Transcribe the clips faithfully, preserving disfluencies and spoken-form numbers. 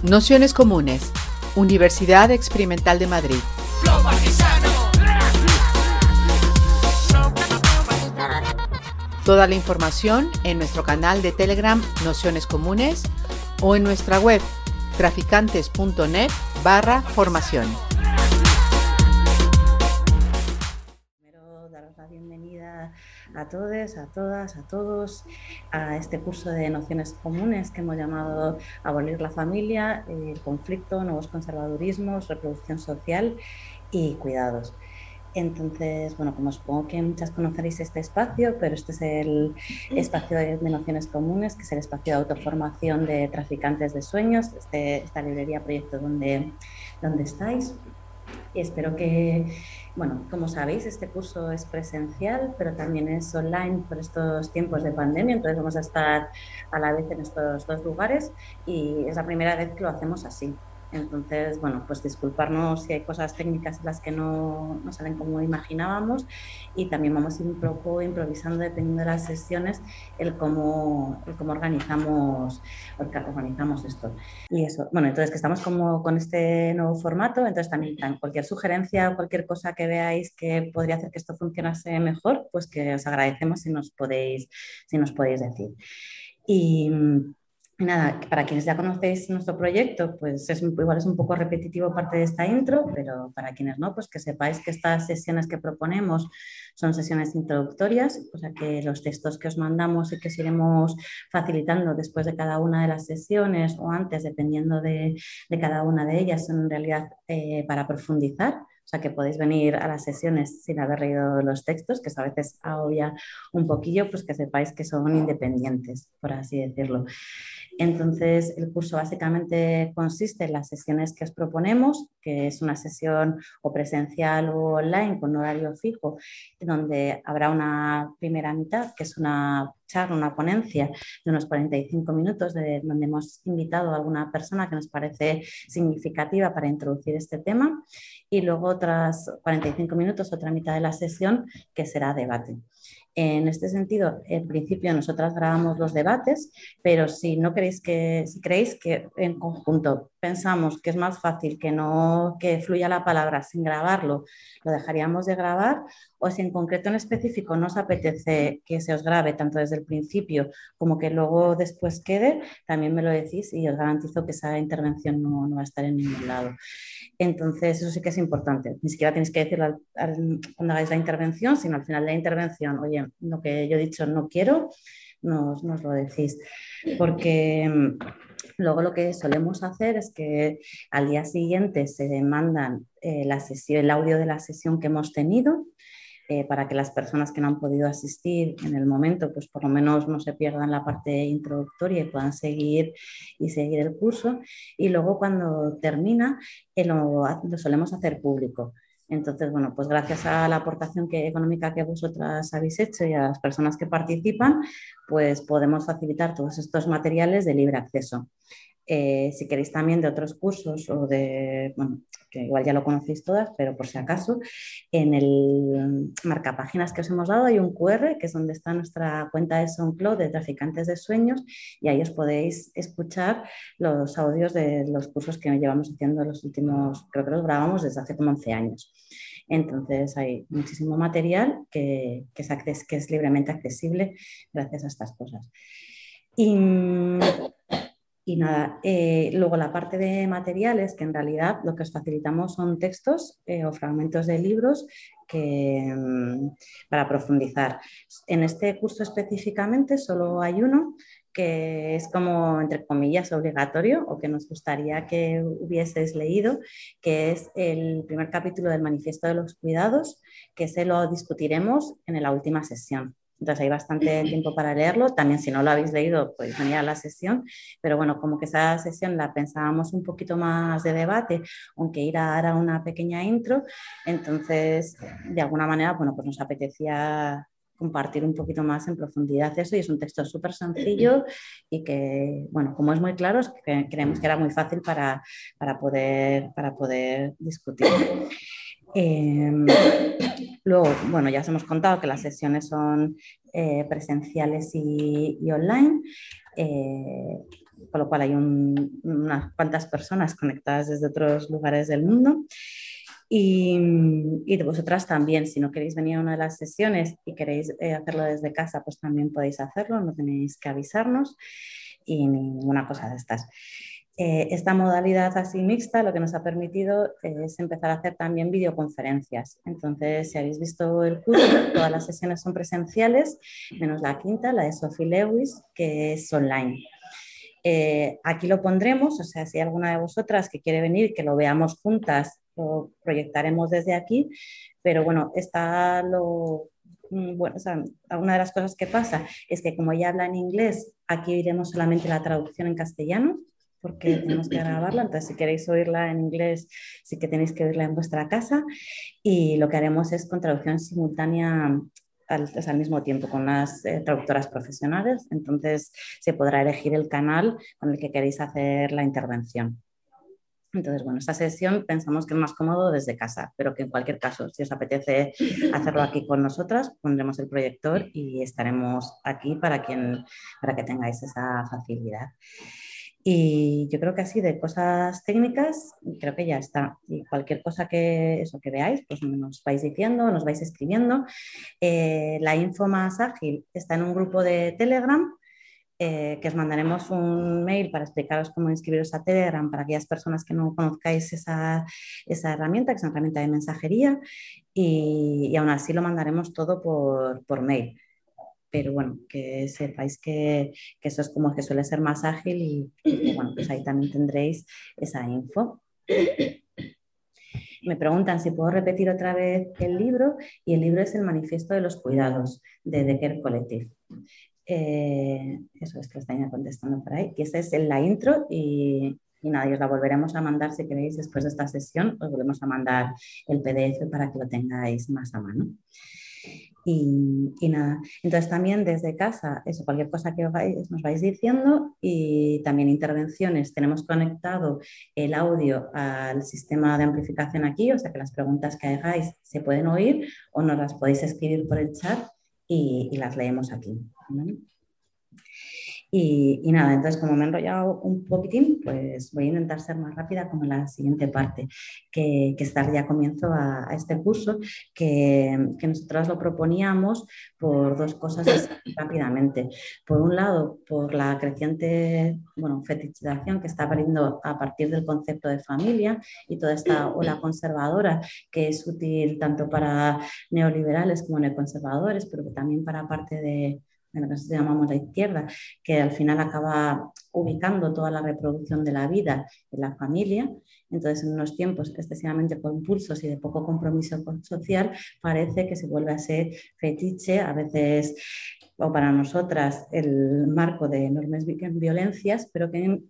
Nociones comunes, Universidad Experimental de Madrid. Toda la información en nuestro canal de Telegram Nociones Comunes o en nuestra web traficantes.net barra formación. Primero, daros la bienvenida a todos, a todas, a todos a este curso de Nociones Comunes que hemos llamado Abolir la familia, el conflicto, nuevos conservadurismos, reproducción social y cuidados. Entonces, bueno, como supongo que muchas conoceréis este espacio, pero este es el espacio de Nociones Comunes, que es el espacio de autoformación de traficantes de sueños, este, esta librería proyecto donde, donde estáis. Y espero que, bueno, como sabéis, este curso es presencial, pero también es online por estos tiempos de pandemia, entonces vamos a estar a la vez en estos dos lugares y es la primera vez que lo hacemos así. Entonces, bueno, pues disculparnos si hay cosas técnicas en las que no, no salen como imaginábamos y también vamos un poco improvisando dependiendo de las sesiones el cómo, el cómo organizamos, organizamos esto. Y eso, bueno, entonces que estamos como con este nuevo formato, entonces también cualquier sugerencia o cualquier cosa que veáis que podría hacer que esto funcionase mejor, pues que os agradecemos si nos podéis, si nos podéis decir. Y nada, para quienes ya conocéis nuestro proyecto, pues es, igual es un poco repetitivo parte de esta intro, pero para quienes no, pues que sepáis que estas sesiones que proponemos son sesiones introductorias, o sea que los textos que os mandamos y que os iremos facilitando después de cada una de las sesiones o antes, dependiendo de, de cada una de ellas, son en realidad eh, para profundizar. O sea, que podéis venir a las sesiones sin haber leído los textos, que eso a veces agobia un poquillo, pues que sepáis que son independientes, por así decirlo. Entonces, el curso básicamente consiste en las sesiones que os proponemos, que es una sesión o presencial o online con horario fijo, donde habrá una primera mitad, que es una charla, una ponencia de unos cuarenta y cinco minutos, de, donde hemos invitado a alguna persona que nos parece significativa para introducir este tema, y luego otras cuarenta y cinco minutos, otra mitad de la sesión, que será debate. En este sentido, en principio nosotras grabamos los debates, pero si no queréis que, si creéis que en conjunto pensamos que es más fácil que no que fluya la palabra sin grabarlo, lo dejaríamos de grabar, o si en concreto en específico no os apetece que se os grabe tanto desde el principio como que luego después quede, también me lo decís y os garantizo que esa intervención no, no va a estar en ningún lado. Entonces, eso sí que es importante. Ni siquiera tenéis que decirlo al, al, cuando hagáis la intervención, sino al final de la intervención, oye, lo que yo he dicho no quiero, nos, nos lo decís. Porque luego lo que solemos hacer es que al día siguiente se demandan eh, la sesión, el audio de la sesión que hemos tenido, Eh, para que las personas que no han podido asistir en el momento, pues por lo menos no se pierdan la parte introductoria y puedan seguir y seguir el curso. Y luego cuando termina, eh, lo, lo solemos hacer público. Entonces, bueno, pues gracias a la aportación que, económica que vosotras habéis hecho y a las personas que participan, pues podemos facilitar todos estos materiales de libre acceso. Eh, si queréis también de otros cursos o de, bueno, que igual ya lo conocéis todas, pero por si acaso, en el marcapáginas que os hemos dado hay un cu erre que es donde está nuestra cuenta de SoundCloud de Traficantes de Sueños y ahí os podéis escuchar los audios de los cursos que llevamos haciendo los últimos, creo que los grabamos desde hace como once años. Entonces hay muchísimo material que, que, es, acces que es libremente accesible gracias a estas cosas. Y... Y nada, eh, luego la parte de materiales, que en realidad lo que os facilitamos son textos eh, o fragmentos de libros que, para profundizar. En este curso específicamente solo hay uno que es como, entre comillas, obligatorio o que nos gustaría que hubieseis leído, que es el primer capítulo del Manifiesto de los Cuidados, que se lo discutiremos en la última sesión. Entonces hay bastante tiempo para leerlo. También si no lo habéis leído, podéis venir a la sesión. Pero bueno, como que esa sesión la pensábamos un poquito más de debate, aunque ir a dar una pequeña intro. Entonces, de alguna manera, bueno, pues nos apetecía compartir un poquito más en profundidad eso. Y es un texto súper sencillo y que, bueno, como es muy claro, es que creemos que era muy fácil para, para, poder, para poder discutir. Eh, luego, bueno, ya os hemos contado que las sesiones son eh, presenciales y, y online, eh, con lo cual hay un, unas cuantas personas conectadas desde otros lugares del mundo. Y, y de vosotras también, si no queréis venir a una de las sesiones y queréis eh, hacerlo desde casa, pues también podéis hacerlo, no tenéis que avisarnos y ninguna cosa de estas. Eh, esta modalidad así mixta lo que nos ha permitido es empezar a hacer también videoconferencias. Entonces, si habéis visto el curso, todas las sesiones son presenciales, menos la quinta, la de Sophie Lewis, que es online. Eh, aquí lo pondremos, o sea, si hay alguna de vosotras que quiere venir, que lo veamos juntas, lo proyectaremos desde aquí, pero bueno, está lo... Bueno, o sea, una de las cosas que pasa es que como ella habla en inglés, aquí iremos solamente la traducción en castellano, porque tenemos que grabarla, entonces si queréis oírla en inglés, sí que tenéis que oírla en vuestra casa, y lo que haremos es con traducción simultánea al, o sea, al mismo tiempo con las eh, traductoras profesionales, entonces se podrá elegir el canal con el que queréis hacer la intervención. Entonces, bueno, esta sesión pensamos que es más cómodo desde casa, pero que en cualquier caso, si os apetece hacerlo aquí con nosotras, pondremos el proyector y estaremos aquí para, quien, para que tengáis esa facilidad. Y yo creo que así de cosas técnicas, creo que ya está. Y cualquier cosa que, eso, que veáis, pues nos vais diciendo, nos vais escribiendo. Eh, la info más ágil está en un grupo de Telegram, eh, que os mandaremos un mail para explicaros cómo inscribiros a Telegram para aquellas personas que no conozcáis esa, esa herramienta, que es una herramienta de mensajería, y, y aún así lo mandaremos todo por, por mail. Pero bueno, que sepáis que, que eso es como que suele ser más ágil y, y bueno, pues ahí también tendréis esa info. Me preguntan si puedo repetir otra vez el libro, y el libro es El Manifiesto de los Cuidados, de The Care Collective. Eh, eso es que lo están contestando por ahí. Y esa es la intro y, y nada, y os la volveremos a mandar si queréis después de esta sesión, os volvemos a mandar el P D F para que lo tengáis más a mano. Y, y nada, entonces también desde casa, eso, cualquier cosa que os vais, nos vais diciendo, y también intervenciones. Tenemos conectado el audio al sistema de amplificación aquí, o sea que las preguntas que hagáis se pueden oír o nos las podéis escribir por el chat y, y las leemos aquí, ¿vale? Y, y nada, entonces como me he enrollado un poquitín, pues voy a intentar ser más rápida como la siguiente parte, que, que es dar ya comienzo a, a este curso, que, que nosotros lo proponíamos por dos cosas rápidamente. Por un lado, por la creciente, bueno, fetichización que está apareciendo a partir del concepto de familia y toda esta ola conservadora que es útil tanto para neoliberales como neoconservadores, pero también para parte de de lo que nosotros llamamos la izquierda, que al final acaba ubicando toda la reproducción de la vida en la familia. Entonces, en unos tiempos excesivamente compulsos y de poco compromiso social, parece que se vuelve a ser fetiche, a veces, o para nosotras, el marco de enormes violencias, pero que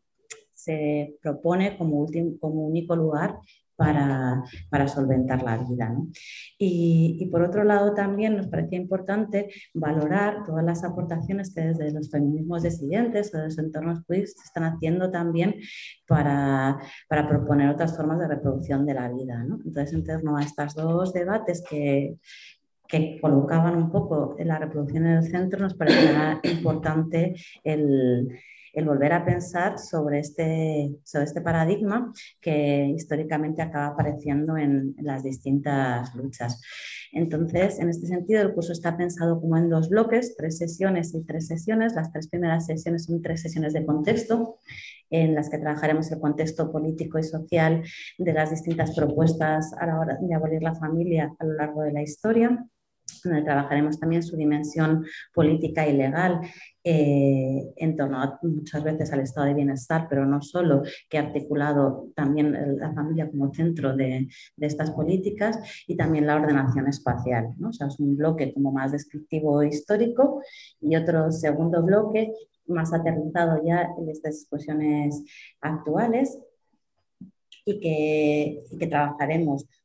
se propone como, último, como único lugar para, para solventar la vida, ¿no? Y, y por otro lado también nos parecía importante valorar todas las aportaciones que desde los feminismos disidentes o de los entornos queer se están haciendo también para, para proponer otras formas de reproducción de la vida, ¿no? Entonces, en torno a estos dos debates que, que colocaban un poco la reproducción en el centro, nos parecía importante el el volver a pensar sobre este, sobre este paradigma que históricamente acaba apareciendo en, en las distintas luchas. Entonces, en este sentido, el curso está pensado como en dos bloques, tres sesiones y tres sesiones. Las tres primeras sesiones son tres sesiones de contexto, en las que trabajaremos el contexto político y social de las distintas propuestas a la hora de abolir la familia a lo largo de la historia, donde trabajaremos también su dimensión política y legal eh, en torno a, muchas veces al estado de bienestar, pero no solo, que ha articulado también la familia como centro de, de estas políticas, y también la ordenación espacial, ¿no? O sea, es un bloque como más descriptivo histórico y otro segundo bloque más aterrizado ya en estas discusiones actuales, y que, y que trabajaremos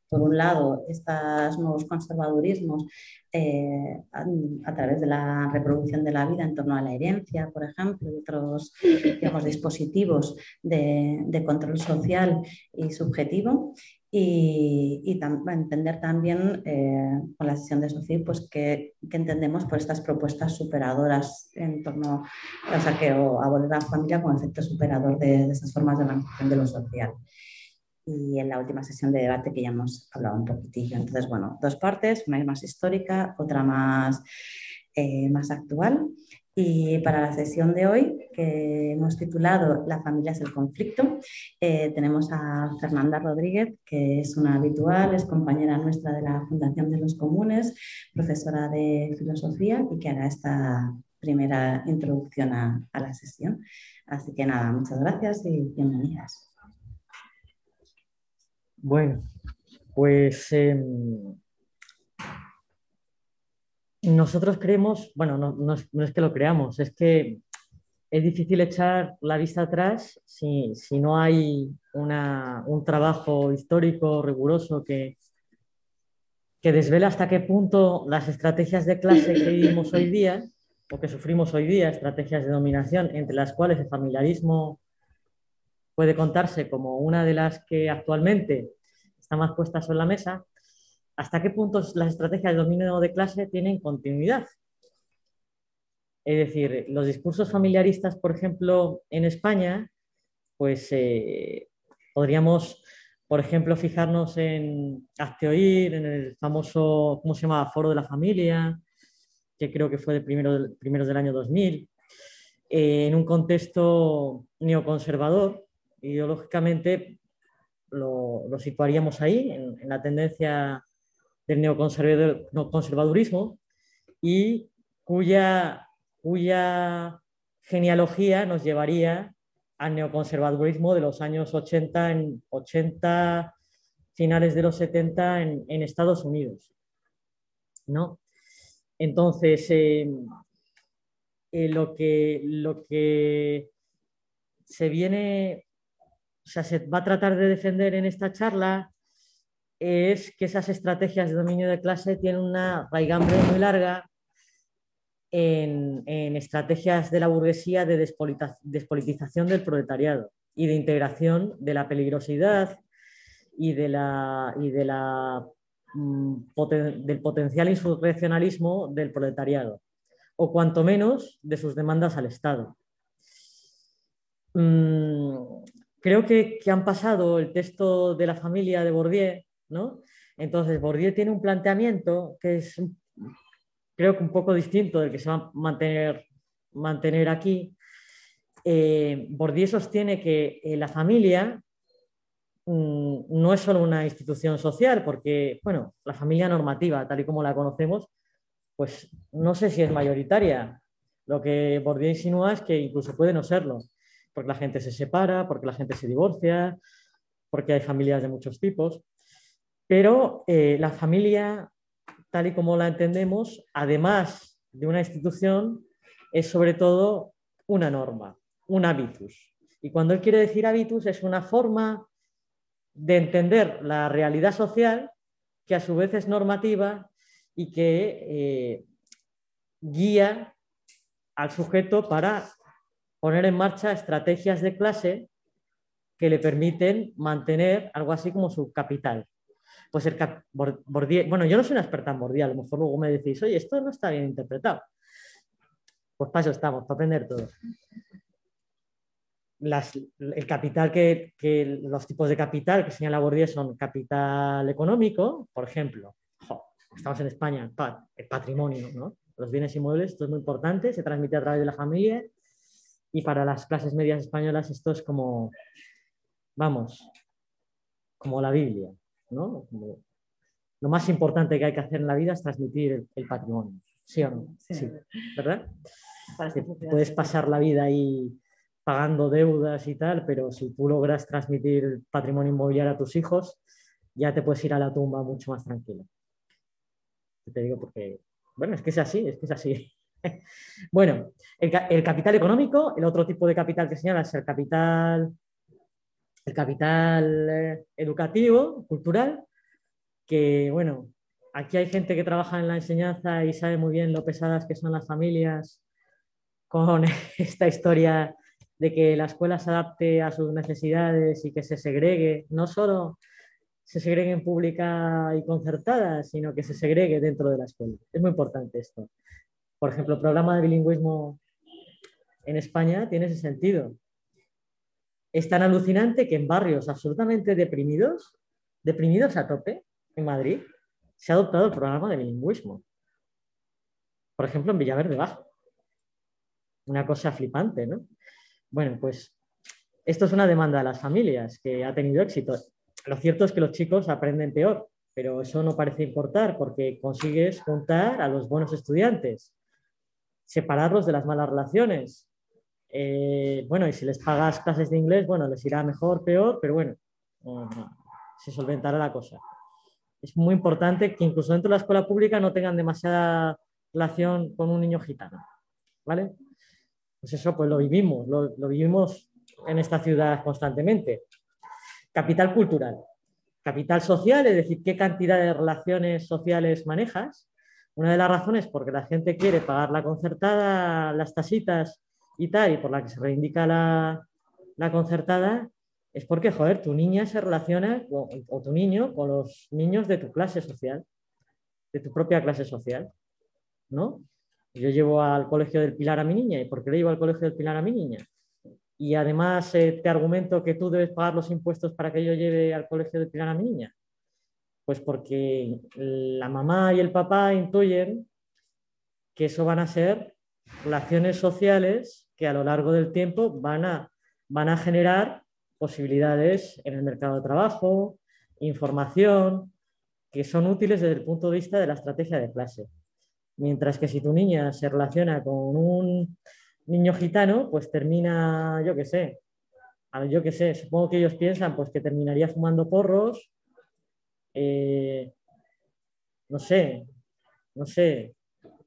por un lado, estos nuevos conservadurismos eh, a, a través de la reproducción de la vida en torno a la herencia, por ejemplo, y otros, digamos, dispositivos de, de control social y subjetivo. Y, y tam entender también eh, con la sesión de Sofía pues qué entendemos por estas propuestas superadoras en torno, o sea, que o abolir la familia como efecto superador de, de estas formas de organización de lo social. Y en la última sesión de debate que ya hemos hablado un poquitillo. Entonces, bueno, dos partes, una más histórica, otra más, eh, más actual. Y para la sesión de hoy, que hemos titulado La familia es el conflicto, eh, tenemos a Fernanda Rodríguez, que es una habitual, es compañera nuestra de la Fundación de los Comunes, profesora de filosofía y que hará esta primera introducción a, a la sesión. Así que nada, muchas gracias y bienvenidas. Bueno, pues eh, nosotros creemos, bueno, no, no, es, no es que lo creamos, es que es difícil echar la vista atrás si, si no hay una, un trabajo histórico riguroso que, que desvela hasta qué punto las estrategias de clase que vivimos hoy día, o que sufrimos hoy día, estrategias de dominación, entre las cuales el familiarismo puede contarse como una de las que actualmente está más puesta sobre la mesa, hasta qué punto las estrategias de dominio de clase tienen continuidad. Es decir, los discursos familiaristas, por ejemplo, en España, pues eh, podríamos, por ejemplo, fijarnos en Hazte Oír, en el famoso, ¿cómo se llamaba? Foro de la Familia, que creo que fue de primero, primeros del año dos mil, eh, en un contexto neoconservador, ideológicamente lo, lo situaríamos ahí, en, en la tendencia del neoconservadurismo, y cuya cuya genealogía nos llevaría al neoconservadurismo de los años ochenta, en ochenta, finales de los setenta en, en Estados Unidos, ¿no? Entonces, eh, eh, lo, que, lo que se viene, o sea, se va a tratar de defender en esta charla es que esas estrategias de dominio de clase tienen una raigambre muy larga En, en estrategias de la burguesía de despolitización del proletariado y de integración de la peligrosidad y, de la, y de la, mm, poten, del potencial insurreccionalismo del proletariado, o cuanto menos de sus demandas al Estado. Mm, creo que, que han pasado el texto de La familia de Bourdieu, ¿no? Entonces, Bourdieu tiene un planteamiento que es creo que un poco distinto del que se va a mantener, mantener aquí. Eh, Bourdieu sostiene que eh, la familia mmm, no es solo una institución social, porque, bueno, la familia normativa, tal y como la conocemos, pues no sé si es mayoritaria. Lo que Bourdieu insinúa es que incluso puede no serlo, porque la gente se separa, porque la gente se divorcia, porque hay familias de muchos tipos. Pero eh, la familia, tal y como la entendemos, además de una institución, es sobre todo una norma, un habitus. Y cuando él quiere decir habitus, es una forma de entender la realidad social que a su vez es normativa y que eh, guía al sujeto para poner en marcha estrategias de clase que le permiten mantener algo así como su capital. Pues el Bourdieu, bueno, yo no soy una experta en Bourdieu, a lo mejor luego me decís, oye, esto no está bien interpretado. Pues para eso estamos, para aprender todo. Las, el capital que, que los tipos de capital que señala Bourdieu son capital económico, por ejemplo, jo, estamos en España, el patrimonio, ¿no? Los bienes inmuebles, esto es muy importante, se transmite a través de la familia y para las clases medias españolas esto es como, vamos, como la Biblia, ¿no? Como, lo más importante que hay que hacer en la vida es transmitir el, el patrimonio, ¿sí o no? Sí, sí. ¿Verdad? Puedes pasar la vida ahí pagando deudas y tal, pero si tú logras transmitir el patrimonio inmobiliario a tus hijos, ya te puedes ir a la tumba mucho más tranquilo. Te digo porque, bueno, es que es así, es que es así. Bueno, el, el capital económico, el otro tipo de capital que señala es el capital, el capital eh, educativo, cultural, que, bueno, aquí hay gente que trabaja en la enseñanza y sabe muy bien lo pesadas que son las familias con esta historia de que la escuela se adapte a sus necesidades y que se segregue, no solo se segregue en pública y concertada, sino que se segregue dentro de la escuela. Es muy importante esto. Por ejemplo, el programa de bilingüismo en España tiene ese sentido. Es tan alucinante que en barrios absolutamente deprimidos, deprimidos a tope, en Madrid, se ha adoptado el programa de bilingüismo. Por ejemplo, en Villaverde Bajo. Una cosa flipante, ¿no? Bueno, pues esto es una demanda de las familias que ha tenido éxito. Lo cierto es que los chicos aprenden peor, pero eso no parece importar porque consigues juntar a los buenos estudiantes, separarlos de las malas relaciones. Eh, bueno, y si les pagas clases de inglés, bueno, les irá mejor, peor, pero bueno, uh, se solventará la cosa. Es muy importante que incluso dentro de la escuela pública no tengan demasiada relación con un niño gitano, ¿vale? Pues eso, pues lo vivimos, lo, lo vivimos en esta ciudad constantemente. Capital cultural, capital social, es decir, qué cantidad de relaciones sociales manejas. Una de las razones porque la gente quiere pagar la concertada, las tasitas y tal, y por la que se reivindica la, la concertada, es porque, joder, tu niña se relaciona, o, o tu niño, con los niños de tu clase social, de tu propia clase social, ¿no? Yo llevo al Colegio del Pilar a mi niña. ¿Y por qué le llevo al Colegio del Pilar a mi niña? Y además eh, te argumento que tú debes pagar los impuestos para que yo lleve al Colegio del Pilar a mi niña. Pues porque la mamá y el papá intuyen que eso van a ser relaciones sociales que a lo largo del tiempo van a, van a generar posibilidades en el mercado de trabajo, información, que son útiles desde el punto de vista de la estrategia de clase. Mientras que si tu niña se relaciona con un niño gitano, pues termina, yo qué sé, yo qué sé, supongo que ellos piensan pues que terminaría fumando porros, eh, no sé, no sé,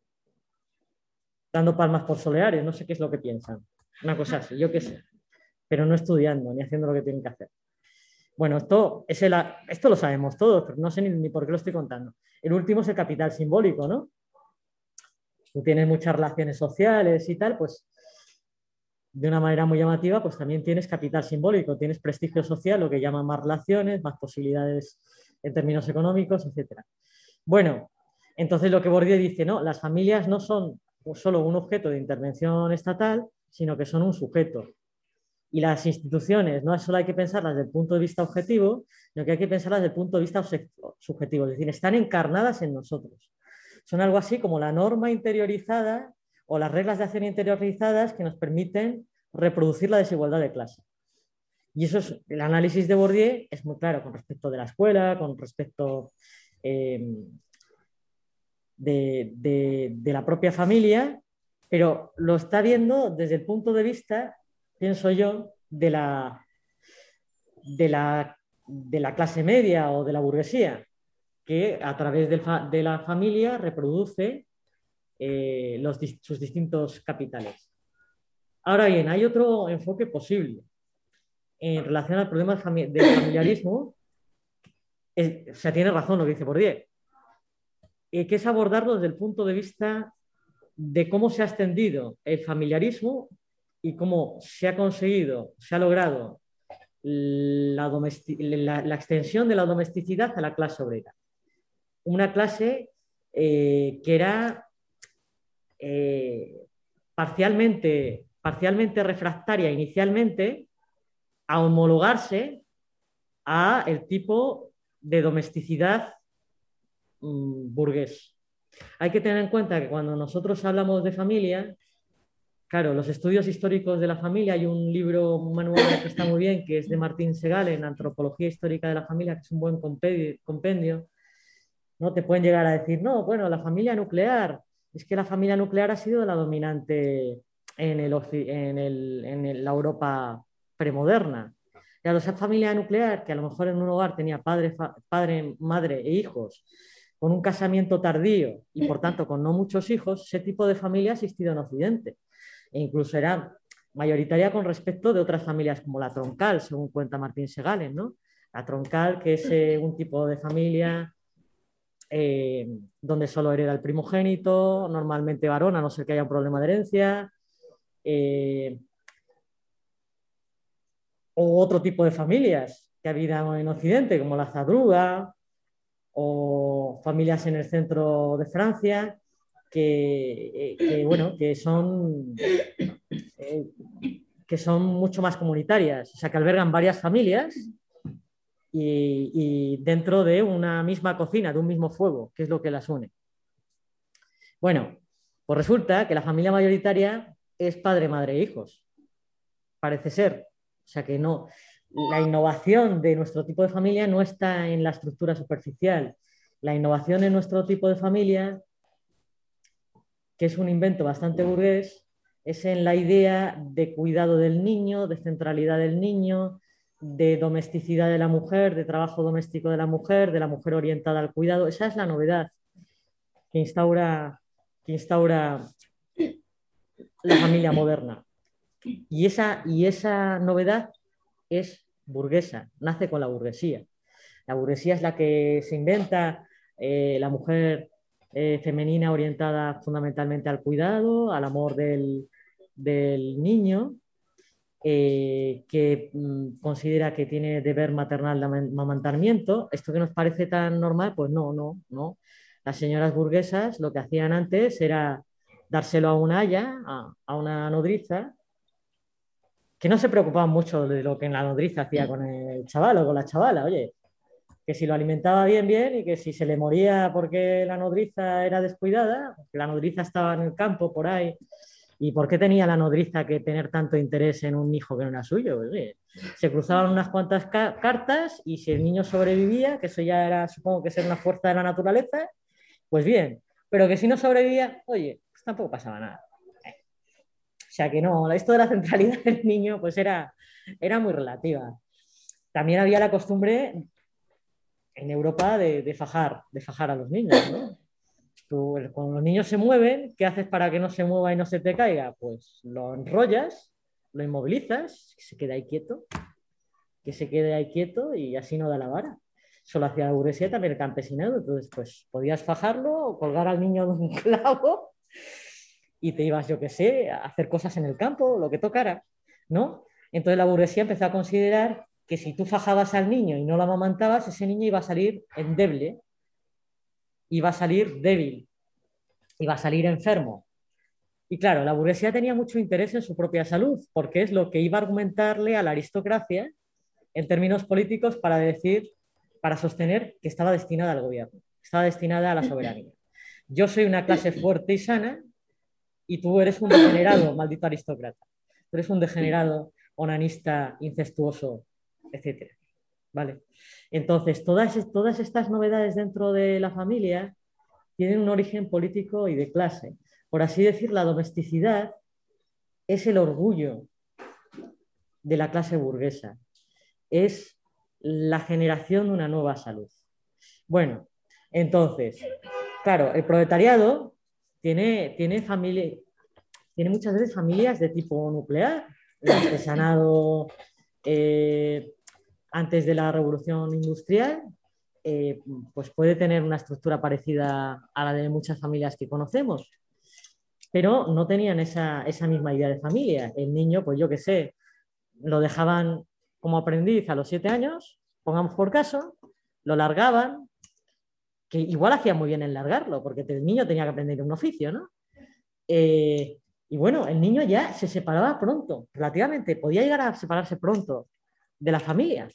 dando palmas por soleares, no sé qué es lo que piensan. Una cosa así, yo qué sé, pero no estudiando ni haciendo lo que tienen que hacer. Bueno, esto, es el, esto lo sabemos todos, pero no sé ni, ni por qué lo estoy contando. El último es el capital simbólico, ¿no? Tú tienes muchas relaciones sociales y tal, pues de una manera muy llamativa, pues también tienes capital simbólico, tienes prestigio social, lo que llaman más relaciones, más posibilidades en términos económicos, etcétera. Bueno, entonces lo que Bourdieu dice, no, las familias no son solo un objeto de intervención estatal, sino que son un sujeto. Y las instituciones no solo hay que pensarlas desde el punto de vista objetivo, sino que hay que pensarlas desde el punto de vista subjetivo, es decir, están encarnadas en nosotros. Son algo así como la norma interiorizada o las reglas de acción interiorizadas que nos permiten reproducir la desigualdad de clase. Y eso es, el análisis de Bourdieu es muy claro con respecto de la escuela, con respecto eh, de, de, de la propia familia, pero lo está viendo desde el punto de vista, pienso yo, de la, de la, de la clase media o de la burguesía, que a través de, de la familia reproduce eh, los, sus distintos capitales. Ahora bien, hay otro enfoque posible en relación al problema del familiarismo. Es, o sea, tiene razón lo que dice Bourdieu, eh, que es abordarlo desde el punto de vista de cómo se ha extendido el familiarismo y cómo se ha conseguido, se ha logrado la, la, la extensión de la domesticidad a la clase obrera. Una clase eh, que era eh, parcialmente, parcialmente refractaria inicialmente a homologarse a el tipo de domesticidad mmm, burgués. Hay que tener en cuenta que cuando nosotros hablamos de familia, claro, los estudios históricos de la familia, hay un libro, un manual que está muy bien, que es de Martín Segal, en Antropología Histórica de la Familia, que es un buen compendio, ¿no? Te pueden llegar a decir, no, bueno, la familia nuclear, es que la familia nuclear ha sido la dominante en, el, en, el, en la Europa premoderna. Claro, esa familia nuclear, que a lo mejor en un hogar tenía padre, padre, madre e hijos, con un casamiento tardío y por tanto con no muchos hijos, ese tipo de familia ha existido en Occidente. E incluso era mayoritaria con respecto de otras familias como la troncal, según cuenta Martín Segalen, ¿no? La troncal, que es eh, un tipo de familia eh, donde solo hereda el primogénito, normalmente varón, a no ser que haya un problema de herencia, eh, o otro tipo de familias que habido en Occidente, como la Zadruga, o familias en el centro de Francia, que, que bueno, que son, eh, que son mucho más comunitarias, o sea, que albergan varias familias y, y dentro de una misma cocina, de un mismo fuego, que es lo que las une. Bueno, pues resulta que la familia mayoritaria es padre, madre e hijos, parece ser. O sea que no, la innovación de nuestro tipo de familia no está en la estructura superficial. La innovación en nuestro tipo de familia, que es un invento bastante burgués, es en la idea de cuidado del niño, de centralidad del niño, de domesticidad de la mujer, de trabajo doméstico de la mujer, de la mujer orientada al cuidado. Esa es la novedad que instaura, que instaura la familia moderna. Y esa, y esa novedad es burguesa, nace con la burguesía. La burguesía es la que se inventa eh, la mujer eh, femenina orientada fundamentalmente al cuidado, al amor del, del niño, eh, que mm, considera que tiene deber maternal de amamantamiento. Esto que nos parece tan normal, pues no, no, no. Las señoras burguesas lo que hacían antes era dárselo a una haya, a, a una nodriza, que no se preocupaban mucho de lo que la nodriza hacía con el chaval o con la chavala, oye, que si lo alimentaba bien, bien, y que si se le moría porque la nodriza era descuidada, la nodriza estaba en el campo por ahí, ¿y por qué tenía la nodriza que tener tanto interés en un hijo que no era suyo? Pues, oye, se cruzaban unas cuantas ca cartas y si el niño sobrevivía, que eso ya era, supongo que ser una fuerza de la naturaleza, pues bien, pero que si no sobrevivía, oye, pues tampoco pasaba nada. O sea que no, esto de la centralidad del niño pues era, era muy relativa. También había la costumbre en Europa de, de, fajar, de fajar a los niños, ¿no? Tú, cuando los niños se mueven, ¿qué haces para que no se mueva y no se te caiga? Pues lo enrollas, lo inmovilizas, que se quede ahí quieto, que se quede ahí quieto y así no da la vara. Eso lo hacía la burguesía, también el campesinado. Entonces, pues podías fajarlo o colgar al niño de un clavo y te ibas, yo qué sé, a hacer cosas en el campo, lo que tocara, ¿no? Entonces la burguesía empezó a considerar que si tú fajabas al niño y no lo amamantabas, ese niño iba a salir endeble, iba a salir débil, iba a salir enfermo. Y claro, la burguesía tenía mucho interés en su propia salud, porque es lo que iba a argumentarle a la aristocracia en términos políticos para decir, para sostener que estaba destinada al gobierno, estaba destinada a la soberanía. Yo soy una clase fuerte y sana, y tú eres un degenerado, maldito aristócrata. Tú eres un degenerado, onanista, incestuoso, etcétera. ¿Vale? Entonces, todas, todas estas novedades dentro de la familia tienen un origen político y de clase. Por así decir, la domesticidad es el orgullo de la clase burguesa. Es la generación de una nueva salud. Bueno, entonces, claro, el proletariado Tiene, tiene, familia, tiene muchas veces familias de tipo nuclear. El artesanado eh, antes de la revolución industrial eh, pues puede tener una estructura parecida a la de muchas familias que conocemos, pero no tenían esa, esa misma idea de familia. El niño, pues yo qué sé, lo dejaban como aprendiz a los siete años, pongamos por caso, lo largaban, que igual hacía muy bien en largarlo, porque el niño tenía que aprender un oficio, ¿no? Eh, y bueno, el niño ya se separaba pronto, relativamente, podía llegar a separarse pronto de la familia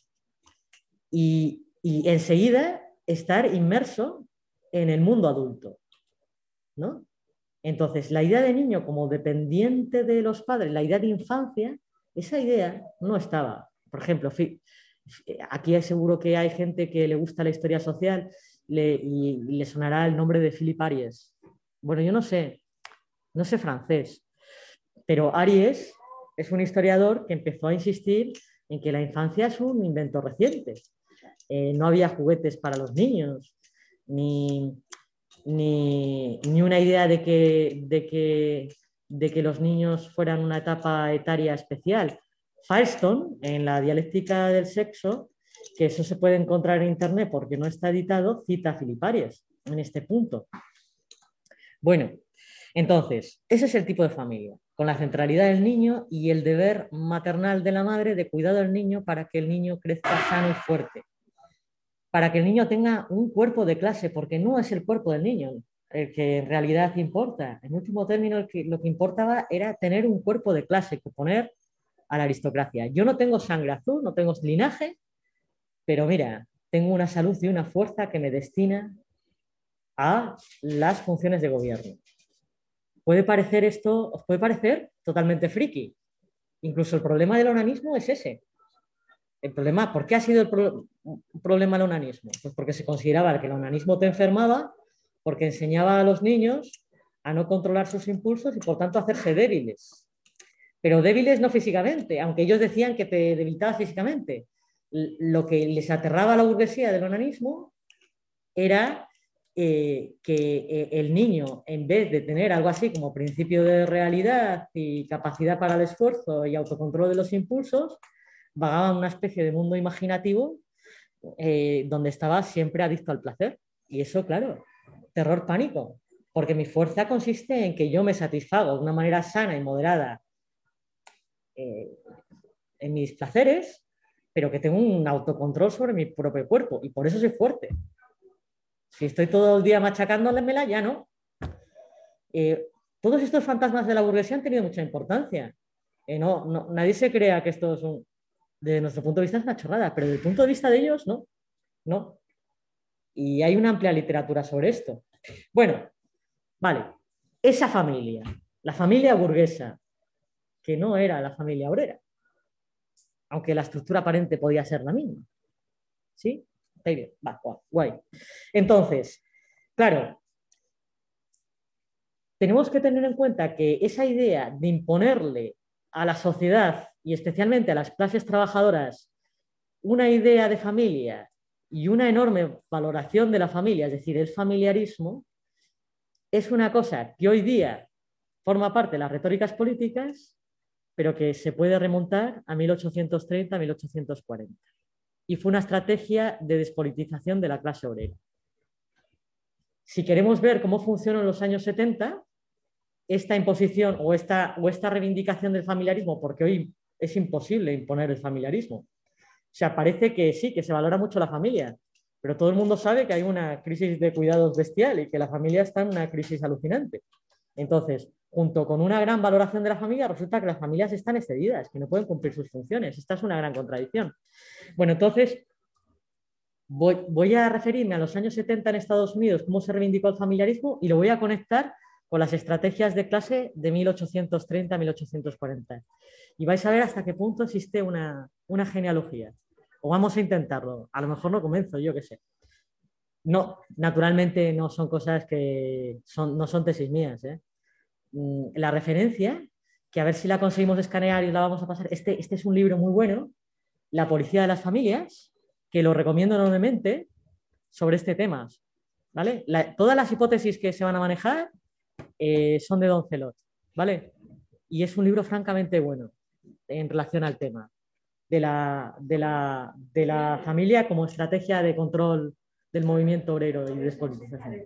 y, y enseguida estar inmerso en el mundo adulto, ¿no? Entonces, la idea de niño como dependiente de los padres, la idea de infancia, esa idea no estaba. Por ejemplo, aquí seguro que hay gente que le gusta la historia social le, y, y le sonará el nombre de Philippe Ariès. Bueno, yo no sé, no sé francés, pero Ariès es un historiador que empezó a insistir en que la infancia es un invento reciente. Eh, no había juguetes para los niños, ni, ni, ni una idea de que, de, que, de que los niños fueran una etapa etaria especial. Firestone, en la dialéctica del sexo, que eso se puede encontrar en internet porque no está editado, cita a Philippe Ariès. en este punto. Bueno, entonces, ese es el tipo de familia, con la centralidad del niño y el deber maternal de la madre de cuidado del niño para que el niño crezca sano y fuerte, para que el niño tenga un cuerpo de clase, porque no es el cuerpo del niño el que en realidad importa. En último término, el que, lo que importaba era tener un cuerpo de clase, que poner a la aristocracia. Yo no tengo sangre azul, no tengo linaje, pero mira, tengo una salud y una fuerza que me destina a las funciones de gobierno. Puede parecer esto, os puede parecer totalmente friki. Incluso el problema del onanismo es ese. El problema, ¿por qué ha sido el pro problema el onanismo? Pues porque se consideraba que el onanismo te enfermaba, porque enseñaba a los niños a no controlar sus impulsos y por tanto a hacerse débiles. Pero débiles no físicamente, aunque ellos decían que te debilitaba físicamente. Lo que les aterraba a la burguesía del onanismo era eh, que eh, el niño, en vez de tener algo así como principio de realidad y capacidad para el esfuerzo y autocontrol de los impulsos, vagaba en una especie de mundo imaginativo eh, donde estaba siempre adicto al placer. Y eso, claro, terror pánico, porque mi fuerza consiste en que yo me satisfago de una manera sana y moderada eh, en mis placeres, pero que tengo un autocontrol sobre mi propio cuerpo y por eso soy fuerte. Si estoy todo el día machacándolemela, ya no. Eh, todos estos fantasmas de la burguesía han tenido mucha importancia. Eh, no, no, nadie se crea que esto es un, desde nuestro punto de vista es una chorrada, pero desde el punto de vista de ellos, no. No. Y hay una amplia literatura sobre esto. Bueno, vale, esa familia, la familia burguesa, que no era la familia obrera, aunque la estructura aparente podía ser la misma. ¿Sí? Está bien, va, guay. Entonces, claro, tenemos que tener en cuenta que esa idea de imponerle a la sociedad y especialmente a las clases trabajadoras una idea de familia y una enorme valoración de la familia, es decir, el familiarismo, es una cosa que hoy día forma parte de las retóricas políticas, pero que se puede remontar a mil ochocientos treinta a mil ochocientos cuarenta. Y fue una estrategia de despolitización de la clase obrera. Si queremos ver cómo funcionó en los años setenta, esta imposición o esta, o esta reivindicación del familiarismo, porque hoy es imposible imponer el familiarismo. O sea, parece que sí, que se valora mucho la familia, pero todo el mundo sabe que hay una crisis de cuidados bestial y que la familia está en una crisis alucinante. Entonces, junto con una gran valoración de la familia, resulta que las familias están excedidas, que no pueden cumplir sus funciones. Esta es una gran contradicción. Bueno, entonces, voy, voy a referirme a los años setenta en Estados Unidos, cómo se reivindicó el familiarismo, y lo voy a conectar con las estrategias de clase de mil ochocientos treinta a mil ochocientos cuarenta. Y vais a ver hasta qué punto existe una, una genealogía. O vamos a intentarlo. A lo mejor no convenzo, yo qué sé. No, naturalmente no son cosas que son, no son tesis mías, ¿eh? La referencia, que a ver si la conseguimos escanear y la vamos a pasar. Este, este es un libro muy bueno, La policía de las familias, que lo recomiendo enormemente sobre este tema. ¿Vale? La, todas las hipótesis que se van a manejar eh, son de Don Celot, ¿vale? Y es un libro francamente bueno en relación al tema de la, de la, de la familia como estrategia de control del movimiento obrero y despolitización.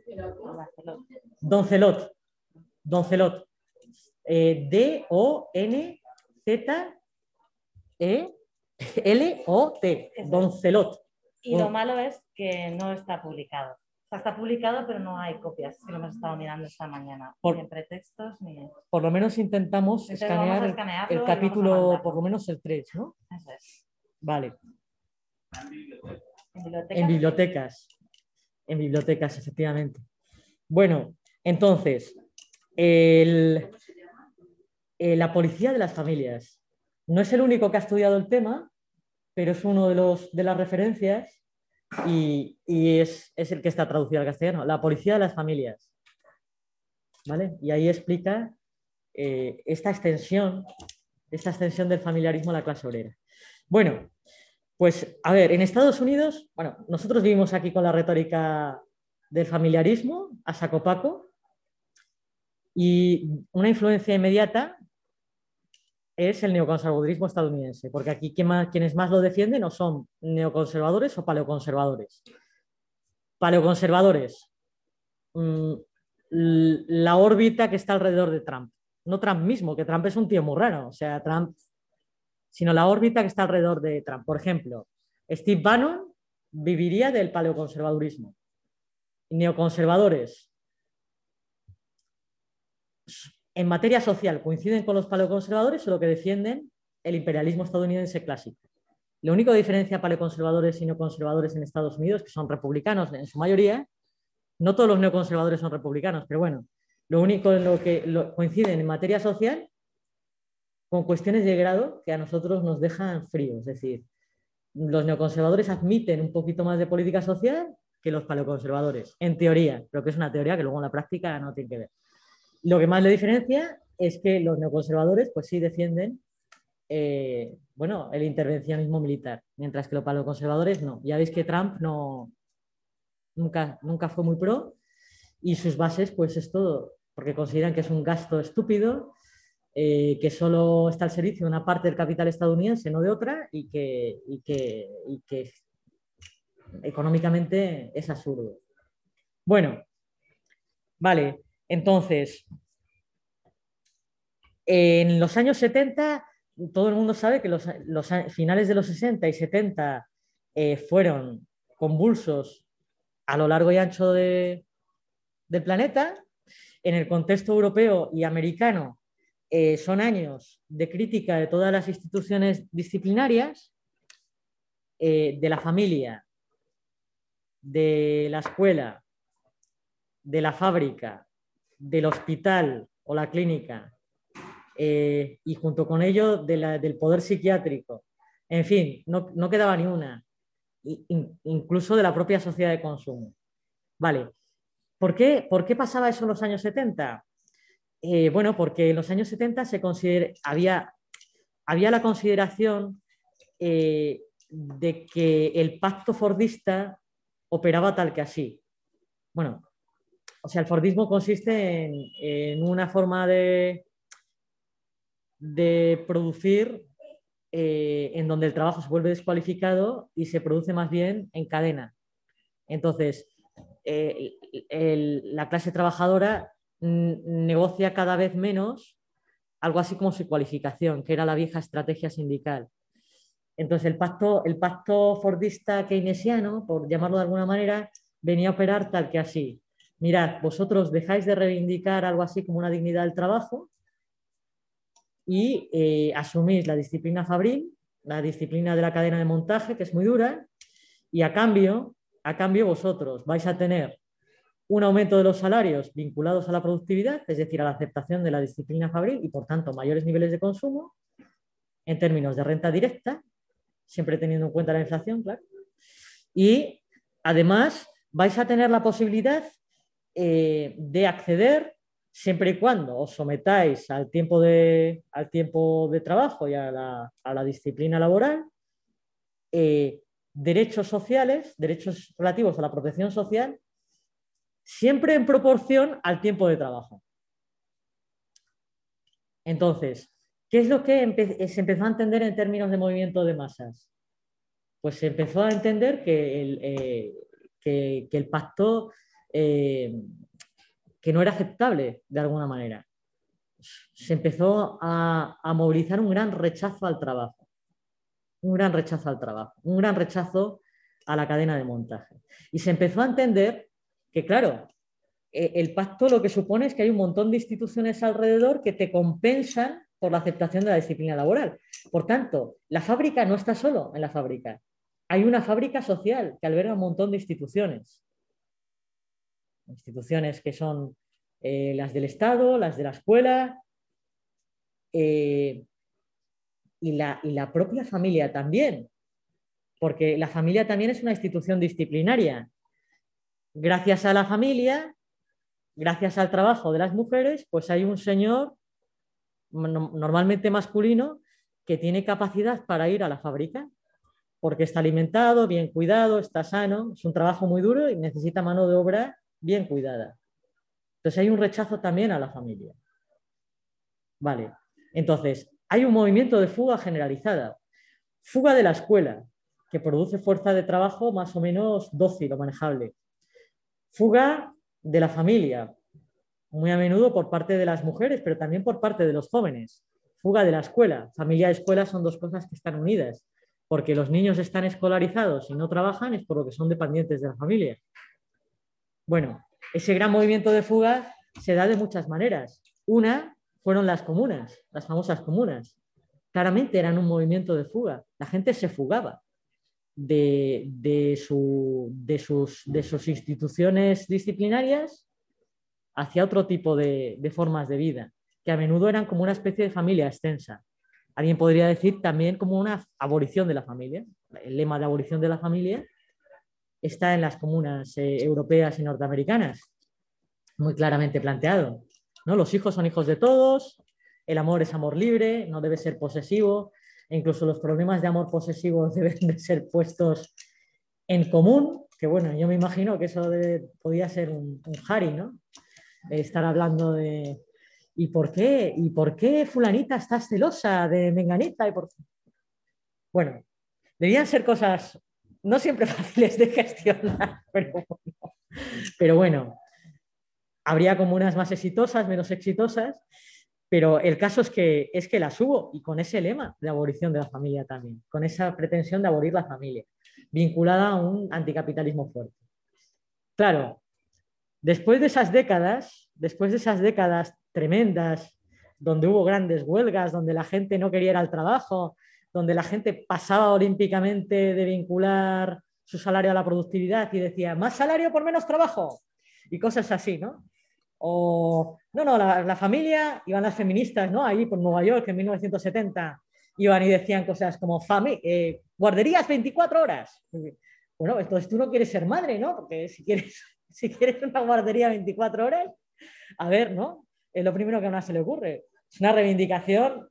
Don Celot. Don Celot. Eh, D O N Z E L O T. Don Celot. Y lo malo es que no está publicado. O sea, está publicado, pero no hay copias, que lo hemos estado mirando esta mañana. Por, ni en pretextos, ni... Por lo menos intentamos Entonces, escanear el, el capítulo, por lo menos el tres, ¿no? Eso es. Vale. ¿En bibliotecas? En bibliotecas. En bibliotecas, efectivamente. Bueno, entonces, el, el, la policía de las familias. No es el único que ha estudiado el tema, pero es uno de, los, de las referencias. Y, y es, es el que está traducido al castellano, La policía de las familias. ¿Vale? Y ahí explica eh, esta extensión, esta extensión del familiarismo a la clase obrera. Bueno, pues a ver, en Estados Unidos, bueno, nosotros vivimos aquí con la retórica del familiarismo a saco paco y una influencia inmediata es el neoconservadurismo estadounidense, porque aquí quienes más lo defienden no son neoconservadores o paleoconservadores. Paleoconservadores, mmm, la órbita que está alrededor de Trump. No Trump mismo, que Trump es un tío muy raro, o sea, Trump, sino la órbita que está alrededor de Trump. Por ejemplo, Steve Bannon viviría del paleoconservadurismo. Neoconservadores, en materia social, coinciden con los paleoconservadores, solo que defienden el imperialismo estadounidense clásico. Lo único que diferencia paleoconservadores y neoconservadores en Estados Unidos, que son republicanos en su mayoría, no todos los neoconservadores son republicanos, pero bueno, lo único en lo que lo, coinciden en materia social con cuestiones de grado que a nosotros nos dejan fríos. Es decir, los neoconservadores admiten un poquito más de política social que los paleoconservadores, en teoría, pero que es una teoría que luego en la práctica no tiene que ver. Lo que más le diferencia es que los neoconservadores pues sí defienden eh, bueno, el intervencionismo militar, mientras que los paleoconservadores no. Ya veis que Trump no, nunca, nunca fue muy pro y sus bases pues es todo, porque consideran que es un gasto estúpido, eh, que solo está al servicio de una parte del capital estadounidense, no de otra, y que, y que, y que económicamente es absurdo. Bueno, vale, entonces, en los años setenta, todo el mundo sabe que los, los finales de los sesenta y setenta eh, fueron convulsos a lo largo y ancho de, del planeta. En el contexto europeo y americano eh, son años de crítica de todas las instituciones disciplinarias, eh, de la familia, de la escuela, de la fábrica, del hospital o la clínica, eh, y junto con ello de la, del poder psiquiátrico. En fin, no, no quedaba ni una, in, incluso de la propia sociedad de consumo. Vale, ¿por qué, ¿por qué pasaba eso en los años setenta? Eh, bueno, porque en los años setenta se consider, había, había la consideración eh, de que el pacto fordista operaba tal que así. Bueno, o sea, el fordismo consiste en, en una forma de, de producir eh, en donde el trabajo se vuelve descualificado y se produce más bien en cadena. Entonces, eh, el, la clase trabajadora negocia cada vez menos algo así como su cualificación, que era la vieja estrategia sindical. Entonces, el pacto, el pacto fordista keynesiano, por llamarlo de alguna manera, venía a operar tal que así. Mirad, vosotros dejáis de reivindicar algo así como una dignidad del trabajo y eh, asumís la disciplina fabril, la disciplina de la cadena de montaje, que es muy dura, y a cambio, a cambio vosotros vais a tener un aumento de los salarios vinculados a la productividad, es decir, a la aceptación de la disciplina fabril y, por tanto, mayores niveles de consumo en términos de renta directa, siempre teniendo en cuenta la inflación, claro. Y, además, vais a tener la posibilidad eh, de acceder, siempre y cuando os sometáis al tiempo de, al tiempo de trabajo y a la, a la disciplina laboral, eh, derechos sociales, derechos relativos a la protección social, siempre en proporción al tiempo de trabajo. Entonces, ¿qué es lo que empe- se empezó a entender en términos de movimiento de masas? Pues se empezó a entender que el, eh, que, que el pacto eh, que no era aceptable de alguna manera. Se empezó a, a movilizar un gran rechazo al trabajo, un gran rechazo al trabajo, un gran rechazo a la cadena de montaje. Y se empezó a entender que, claro, el pacto lo que supone es que hay un montón de instituciones alrededor que te compensan por la aceptación de la disciplina laboral. Por tanto, la fábrica no está solo en la fábrica. Hay una fábrica social que alberga un montón de instituciones. Instituciones que son eh, las del Estado, las de la escuela eh, y, la, y la propia familia también. Porque la familia también es una institución disciplinaria. Gracias a la familia, gracias al trabajo de las mujeres, pues hay un señor normalmente masculino que tiene capacidad para ir a la fábrica porque está alimentado, bien cuidado, está sano, es un trabajo muy duro y necesita mano de obra bien cuidada. Entonces hay un rechazo también a la familia. Vale, entonces hay un movimiento de fuga generalizada, fuga de la escuela, que produce fuerza de trabajo más o menos dócil o manejable. Fuga de la familia, muy a menudo por parte de las mujeres, pero también por parte de los jóvenes. Fuga de la escuela. Familia y escuela son dos cosas que están unidas, porque los niños están escolarizados y no trabajan es por lo que son dependientes de la familia. Bueno, ese gran movimiento de fuga se da de muchas maneras. Una fueron las comunas, las famosas comunas. Claramente eran un movimiento de fuga. La gente se fugaba de, de, su, de, sus, de sus instituciones disciplinarias hacia otro tipo de, de formas de vida, que a menudo eran como una especie de familia extensa. Alguien podría decir también como una abolición de la familia. El lema de abolición de la familia está en las comunas eh, europeas y norteamericanas, muy claramente planteado, ¿no? Los hijos son hijos de todos, el amor es amor libre, no debe ser posesivo, e incluso los problemas de amor posesivo deben de ser puestos en común, que bueno, yo me imagino que eso debe, podía ser un, un Harry, ¿no? Estar hablando de ¿y por qué? ¿Y por qué fulanita estás celosa de menganita? ¿Y por... Bueno, debían ser cosas no siempre fáciles de gestionar, pero bueno, pero bueno, habría comunas más exitosas, menos exitosas, pero el caso es que, es que las hubo y con ese lema de abolición de la familia también, con esa pretensión de abolir la familia, vinculada a un anticapitalismo fuerte. Claro, después de esas décadas, después de esas décadas tremendas, donde hubo grandes huelgas, donde la gente no quería ir al trabajo, donde la gente pasaba olímpicamente de vincular su salario a la productividad y decía, más salario por menos trabajo, y cosas así, ¿no? O, no, no, la, la familia, iban las feministas, ¿no? Ahí por Nueva York en mil novecientos setenta, iban y decían cosas como, eh, guarderías veinticuatro horas. Bueno, entonces tú no quieres ser madre, ¿no? Porque si quieres... Si quieres una guardería veinticuatro horas, a ver, ¿no? Es lo primero que a una se le ocurre. Es una reivindicación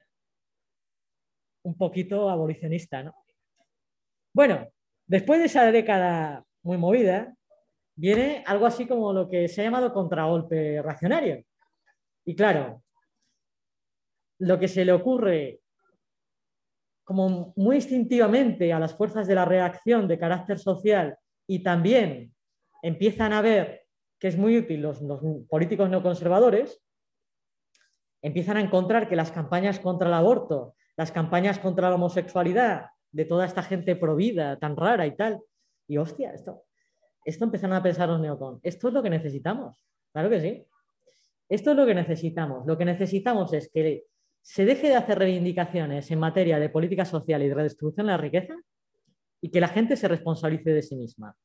un poquito abolicionista, ¿no? Bueno, después de esa década muy movida, viene algo así como lo que se ha llamado contragolpe reaccionario. Y claro, lo que se le ocurre como muy instintivamente a las fuerzas de la reacción de carácter social y también empiezan a ver que es muy útil los, los políticos neoconservadores, empiezan a encontrar que las campañas contra el aborto, las campañas contra la homosexualidad, de toda esta gente provida, tan rara y tal, y hostia, esto, esto empezaron a pensar los neocon, esto es lo que necesitamos, claro que sí, esto es lo que necesitamos, lo que necesitamos es que se deje de hacer reivindicaciones en materia de política social y de redistribución de la riqueza y que la gente se responsabilice de sí misma.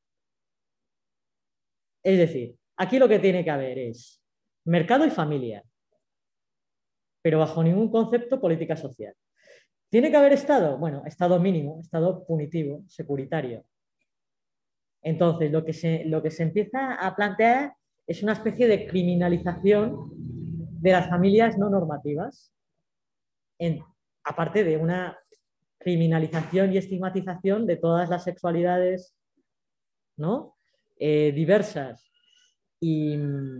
Es decir, aquí lo que tiene que haber es mercado y familia, pero bajo ningún concepto política social. ¿Tiene que haber Estado? Bueno, Estado mínimo, Estado punitivo, securitario. Entonces, lo que se, lo que se empieza a plantear es una especie de criminalización de las familias no normativas, en, aparte de una criminalización y estigmatización de todas las sexualidades, ¿no? Eh, diversas y,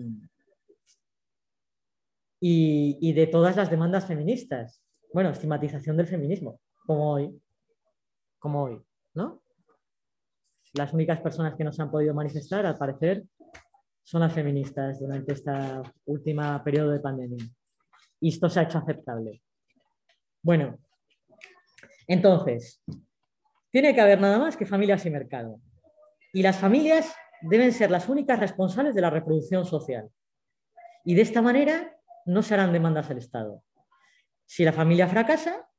y, y de todas las demandas feministas. Bueno, estigmatización del feminismo, como hoy, como hoy, ¿no? Las únicas personas que no se han podido manifestar, al parecer, son las feministas durante esta última periodo de pandemia. Y esto se ha hecho aceptable. Bueno, entonces, tiene que haber nada más que familias y mercado. Y las familias deben ser las únicas responsables de la reproducción social. Y de esta manera no se harán demandas al Estado. Si la familia fracasa,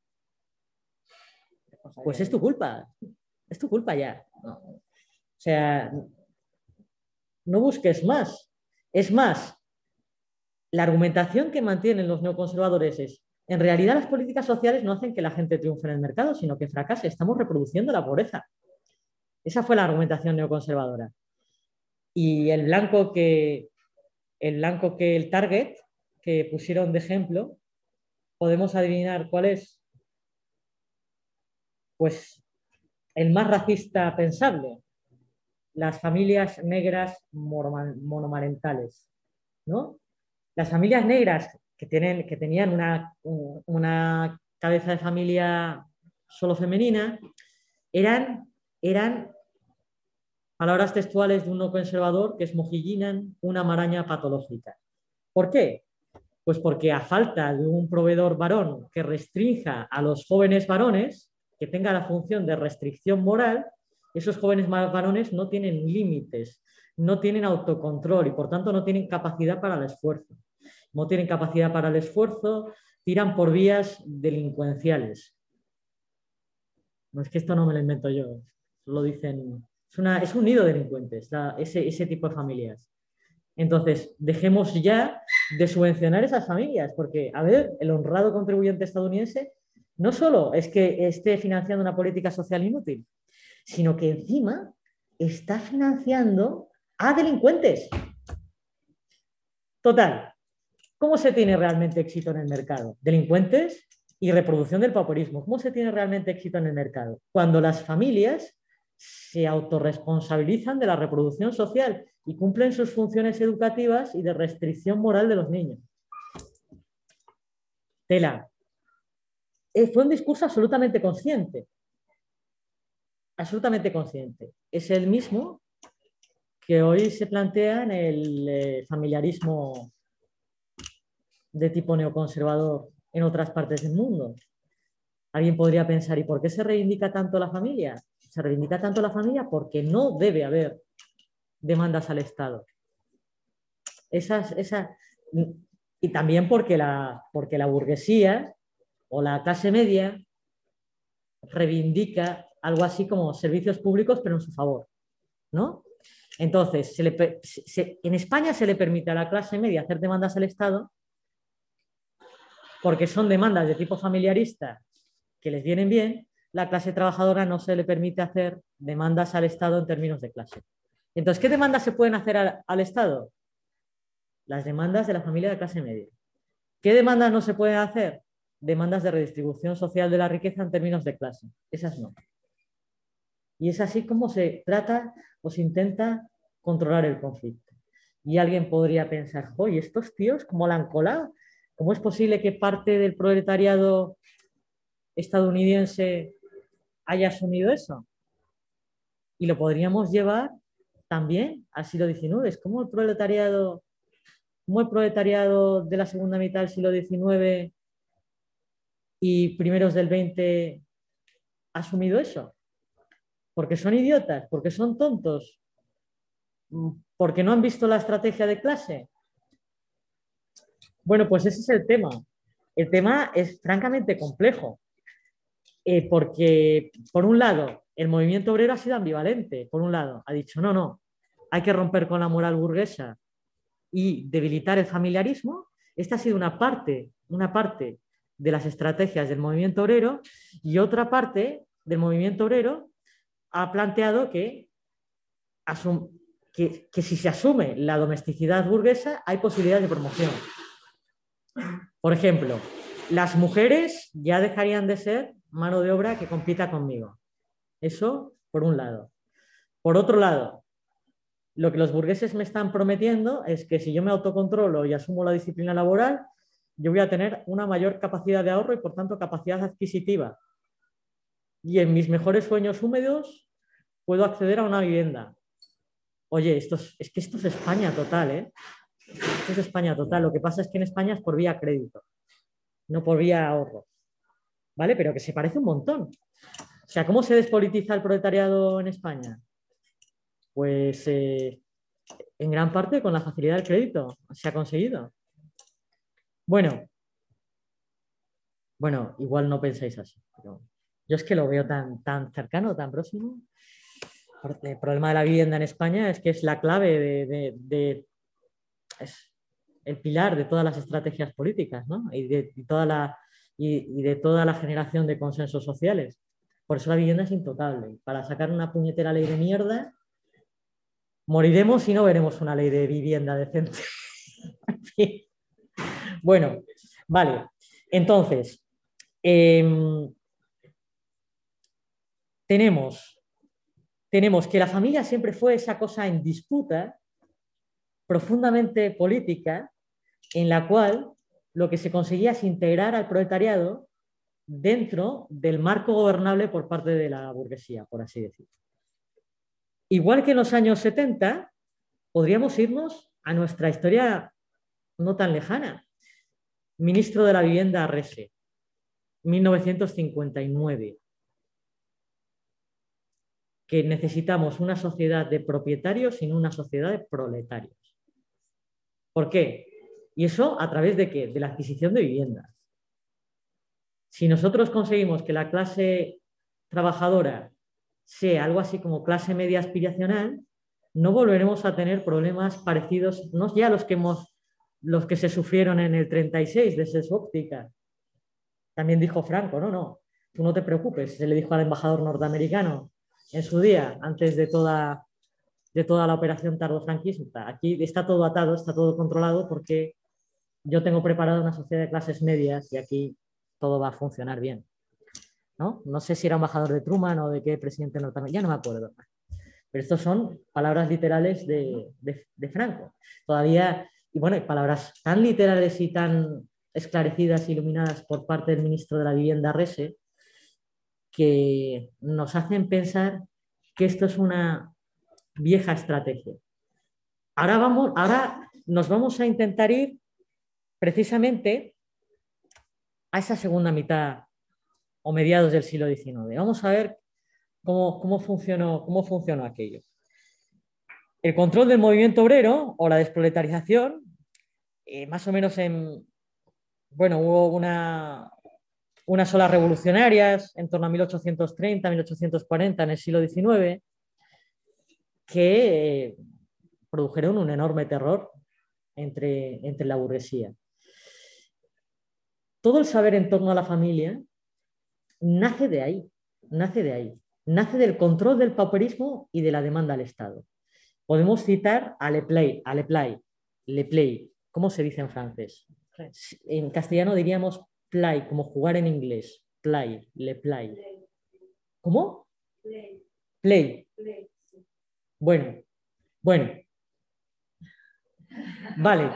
pues es tu culpa. Es tu culpa ya. No. O sea, no busques más. Es más, la argumentación que mantienen los neoconservadores es, en realidad las políticas sociales no hacen que la gente triunfe en el mercado, sino que fracase. Estamos reproduciendo la pobreza. Esa fue la argumentación neoconservadora. Y el blanco que el blanco que el target que pusieron de ejemplo, podemos adivinar cuál es. Pues el más racista pensable, las familias negras monomarentales, ¿no? Las familias negras que, tienen, que tenían una, una cabeza de familia solo femenina eran, eran Palabras textuales de un no conservador que es mojillinan una maraña patológica. ¿Por qué? Pues porque a falta de un proveedor varón que restrinja a los jóvenes varones, que tenga la función de restricción moral, esos jóvenes varones no tienen límites, no tienen autocontrol y por tanto no tienen capacidad para el esfuerzo. No tienen capacidad para el esfuerzo, tiran por vías delincuenciales. No es que esto no me lo invento yo, lo dicen, es, una, es un nido de delincuentes, la, ese, ese tipo de familias. Entonces, dejemos ya de subvencionar esas familias, porque, a ver, el honrado contribuyente estadounidense no solo es que esté financiando una política social inútil, sino que encima está financiando a delincuentes. Total, ¿cómo se tiene realmente éxito en el mercado? Delincuentes y reproducción del pauperismo. ¿Cómo se tiene realmente éxito en el mercado? Cuando las familias se autorresponsabilizan de la reproducción social y cumplen sus funciones educativas y de restricción moral de los niños. Tela. Eh, fue un discurso absolutamente consciente. Absolutamente consciente. Es el mismo que hoy se plantea en el eh, familiarismo de tipo neoconservador en otras partes del mundo. Alguien podría pensar, ¿y por qué se reivindica tanto la familia? Se reivindica tanto la familia porque no debe haber demandas al Estado. Esas, esas, y también porque la, porque la burguesía o la clase media reivindica algo así como servicios públicos, pero en su favor, ¿no? Entonces, se le, se, en España se le permite a la clase media hacer demandas al Estado porque son demandas de tipo familiarista que les vienen bien. La clase trabajadora no se le permite hacer demandas al Estado en términos de clase. Entonces, ¿qué demandas se pueden hacer al, al Estado? Las demandas de la familia de clase media. ¿Qué demandas no se pueden hacer? Demandas de redistribución social de la riqueza en términos de clase. Esas no. Y es así como se trata o se intenta controlar el conflicto. Y alguien podría pensar, oye, ¿estos tíos cómo la han colado? ¿Cómo es posible que parte del proletariado estadounidense haya asumido eso? Y lo podríamos llevar también al siglo diecinueve. Es como el proletariado, como el proletariado de la segunda mitad del siglo diecinueve y primeros del veinte ha asumido eso. Porque son idiotas, porque son tontos, porque no han visto la estrategia de clase. Bueno, pues ese es el tema. El tema es francamente complejo, eh, porque, por un lado, el movimiento obrero ha sido ambivalente. Por un lado, ha dicho, no, no, hay que romper con la moral burguesa y debilitar el familiarismo. Esta ha sido una parte, una parte de las estrategias del movimiento obrero, y otra parte del movimiento obrero ha planteado que, asum que, que si se asume la domesticidad burguesa hay posibilidades de promoción. Por ejemplo, las mujeres ya dejarían de ser mano de obra que compita conmigo. Eso por un lado. Por otro lado, lo que los burgueses me están prometiendo es que si yo me autocontrolo y asumo la disciplina laboral, yo voy a tener una mayor capacidad de ahorro y por tanto capacidad adquisitiva. Y en mis mejores sueños húmedos puedo acceder a una vivienda. Oye, esto es, es que esto es España total, ¿eh? Esto es España total. Lo que pasa es que en España es por vía crédito, no por vía ahorro. ¿Vale? Pero que se parece un montón. O sea, ¿cómo se despolitiza el proletariado en España? Pues eh, en gran parte con la facilidad del crédito se ha conseguido. Bueno, bueno, igual no pensáis así, pero yo es que lo veo tan, tan cercano, tan próximo. El problema de la vivienda en España es que es la clave de, de, de es el pilar de todas las estrategias políticas, ¿no? Y de, y toda la, y, y de toda la generación de consensos sociales. Por eso la vivienda es intocable. Para sacar una puñetera ley de mierda, moriremos y no veremos una ley de vivienda decente. Bueno, vale. Entonces, eh, tenemos, tenemos que la familia siempre fue esa cosa en disputa profundamente política, en la cual lo que se conseguía es integrar al proletariado dentro del marco gobernable por parte de la burguesía, por así decirlo. igual que en los años setenta, podríamos irnos a nuestra historia no tan lejana. Ministro de la Vivienda Arrese, mil novecientos cincuenta y nueve. Que necesitamos una sociedad de propietarios y no una sociedad de proletarios. ¿Por qué? ¿Y eso a través de qué? De la adquisición de viviendas. Si nosotros conseguimos que la clase trabajadora sea algo así como clase media aspiracional, no volveremos a tener problemas parecidos, no ya los que, hemos, los que se sufrieron en el treinta y seis de Ses Óptica. También dijo Franco, no, no, tú no te preocupes, se le dijo al embajador norteamericano en su día, antes de toda, de toda la operación tardofranquista. Aquí está todo atado, está todo controlado porque yo tengo preparada una sociedad de clases medias y aquí todo va a funcionar bien. ¿No? No sé si era embajador de Truman o de qué presidente norteamericano, ya no me acuerdo. Pero estos son palabras literales de, de, de Franco. Todavía, y bueno, palabras tan literales y tan esclarecidas e iluminadas por parte del ministro de la Vivienda Arrese, que nos hacen pensar que esto es una vieja estrategia. Ahora, vamos, ahora nos vamos a intentar ir precisamente a esa segunda mitad o mediados del siglo diecinueve. Vamos a ver cómo, cómo, funcionó, cómo funcionó aquello. El control del movimiento obrero o la desproletarización, eh, más o menos en, bueno, hubo una, unas olas revolucionarias en torno a mil ochocientos treinta, mil ochocientos cuarenta en el siglo diecinueve, que eh, produjeron un enorme terror entre, entre la burguesía. Todo el saber en torno a la familia nace de ahí, nace de ahí, nace del control del pauperismo y de la demanda al Estado. Podemos citar a Le Play, a Le Play, Le Play, ¿cómo se dice en francés? En castellano diríamos play, como jugar en inglés, play, Le Play. ¿Cómo? Play. Play. Play. Bueno, bueno. Vale.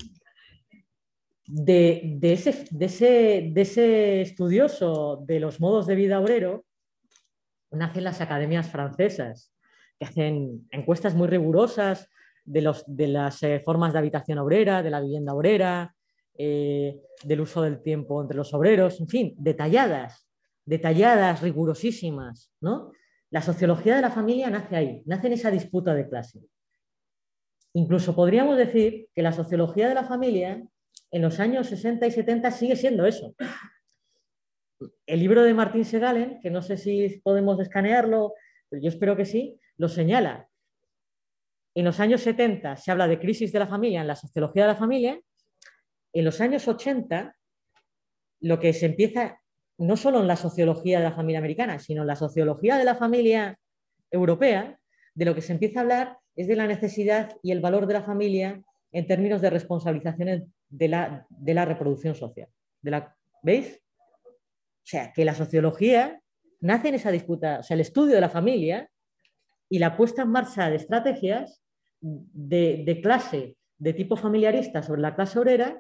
De, de, ese, de, ese, de ese estudioso de los modos de vida obrero nacen las academias francesas, que hacen encuestas muy rigurosas de, los, de las eh, formas de habitación obrera, de la vivienda obrera, eh, del uso del tiempo entre los obreros, en fin, detalladas, detalladas, rigurosísimas, ¿no? La sociología de la familia nace ahí, nace en esa disputa de clase. Incluso podríamos decir que la sociología de la familia en los años sesenta y setenta sigue siendo eso. El libro de Martín Segalen, que no sé si podemos escanearlo, pero yo espero que sí, lo señala. En los años setenta se habla de crisis de la familia en la sociología de la familia. En los años ochenta, lo que se empieza, no solo en la sociología de la familia americana, sino en la sociología de la familia europea, de lo que se empieza a hablar es de la necesidad y el valor de la familia en términos de responsabilización de la, de la reproducción social. De la, ¿veis? O sea, que la sociología nace en esa disputa, o sea, el estudio de la familia y la puesta en marcha de estrategias de, de clase, de tipo familiarista sobre la clase obrera,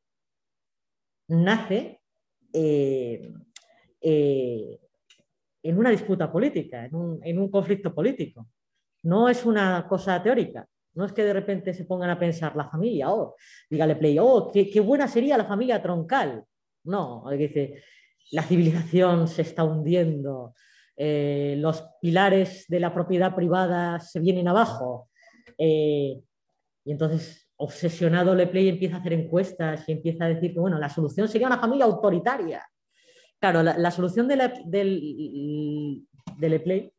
nace eh, eh, en una disputa política, en un, en un conflicto político. No es una cosa teórica. No es que de repente se pongan a pensar la familia, oh, dígale Play, oh, qué, qué buena sería la familia troncal. No, dice, la civilización se está hundiendo, eh, los pilares de la propiedad privada se vienen abajo. Eh, y entonces, obsesionado Le Play empieza a hacer encuestas y empieza a decir que, bueno, la solución sería una familia autoritaria. Claro, la, la solución de, la, del, de Le Play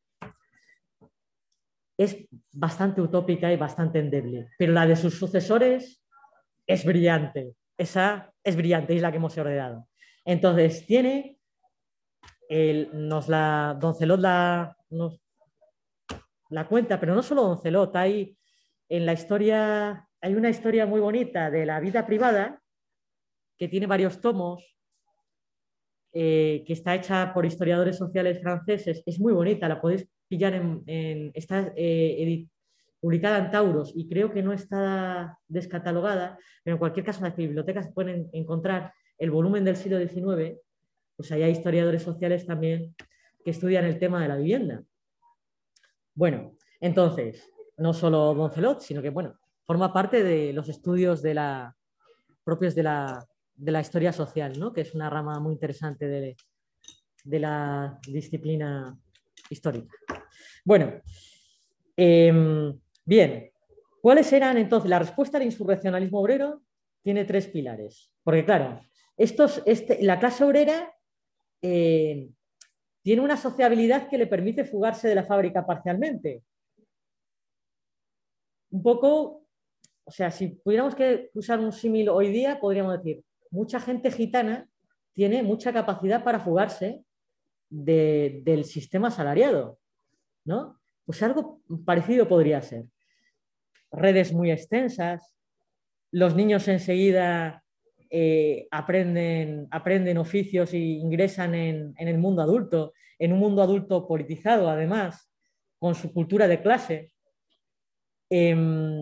es bastante utópica y bastante endeble, pero la de sus sucesores es brillante. Esa es brillante y es la que hemos heredado. Entonces, tiene, el, nos la, Don Celot la, nos, la cuenta, pero no solo Don Celot, hay en la historia, hay una historia muy bonita de la vida privada que tiene varios tomos, eh, que está hecha por historiadores sociales franceses, es muy bonita, la podéis pillar en, en está eh, publicada en Tauros y creo que no está descatalogada, pero en cualquier caso en las bibliotecas se pueden encontrar el volumen del siglo diecinueve, pues ahí hay historiadores sociales también que estudian el tema de la vivienda. Bueno, entonces, no solo Moncelot, sino que, bueno, forma parte de los estudios de la, propios de la, de la historia social, ¿no? Que es una rama muy interesante de, de la disciplina histórica. Bueno, eh, bien, ¿cuáles eran entonces? La respuesta al insurreccionalismo obrero tiene tres pilares, porque claro, estos, este, la clase obrera eh, tiene una sociabilidad que le permite fugarse de la fábrica parcialmente. Un poco, o sea, si pudiéramos que usar un símil hoy día, podríamos decir, mucha gente gitana tiene mucha capacidad para fugarse de, del sistema asalariado, ¿no? Pues algo parecido podría ser. Redes muy extensas, los niños enseguida eh, aprenden, aprenden oficios e ingresan en, en el mundo adulto, en un mundo adulto politizado además, con su cultura de clase. Eh,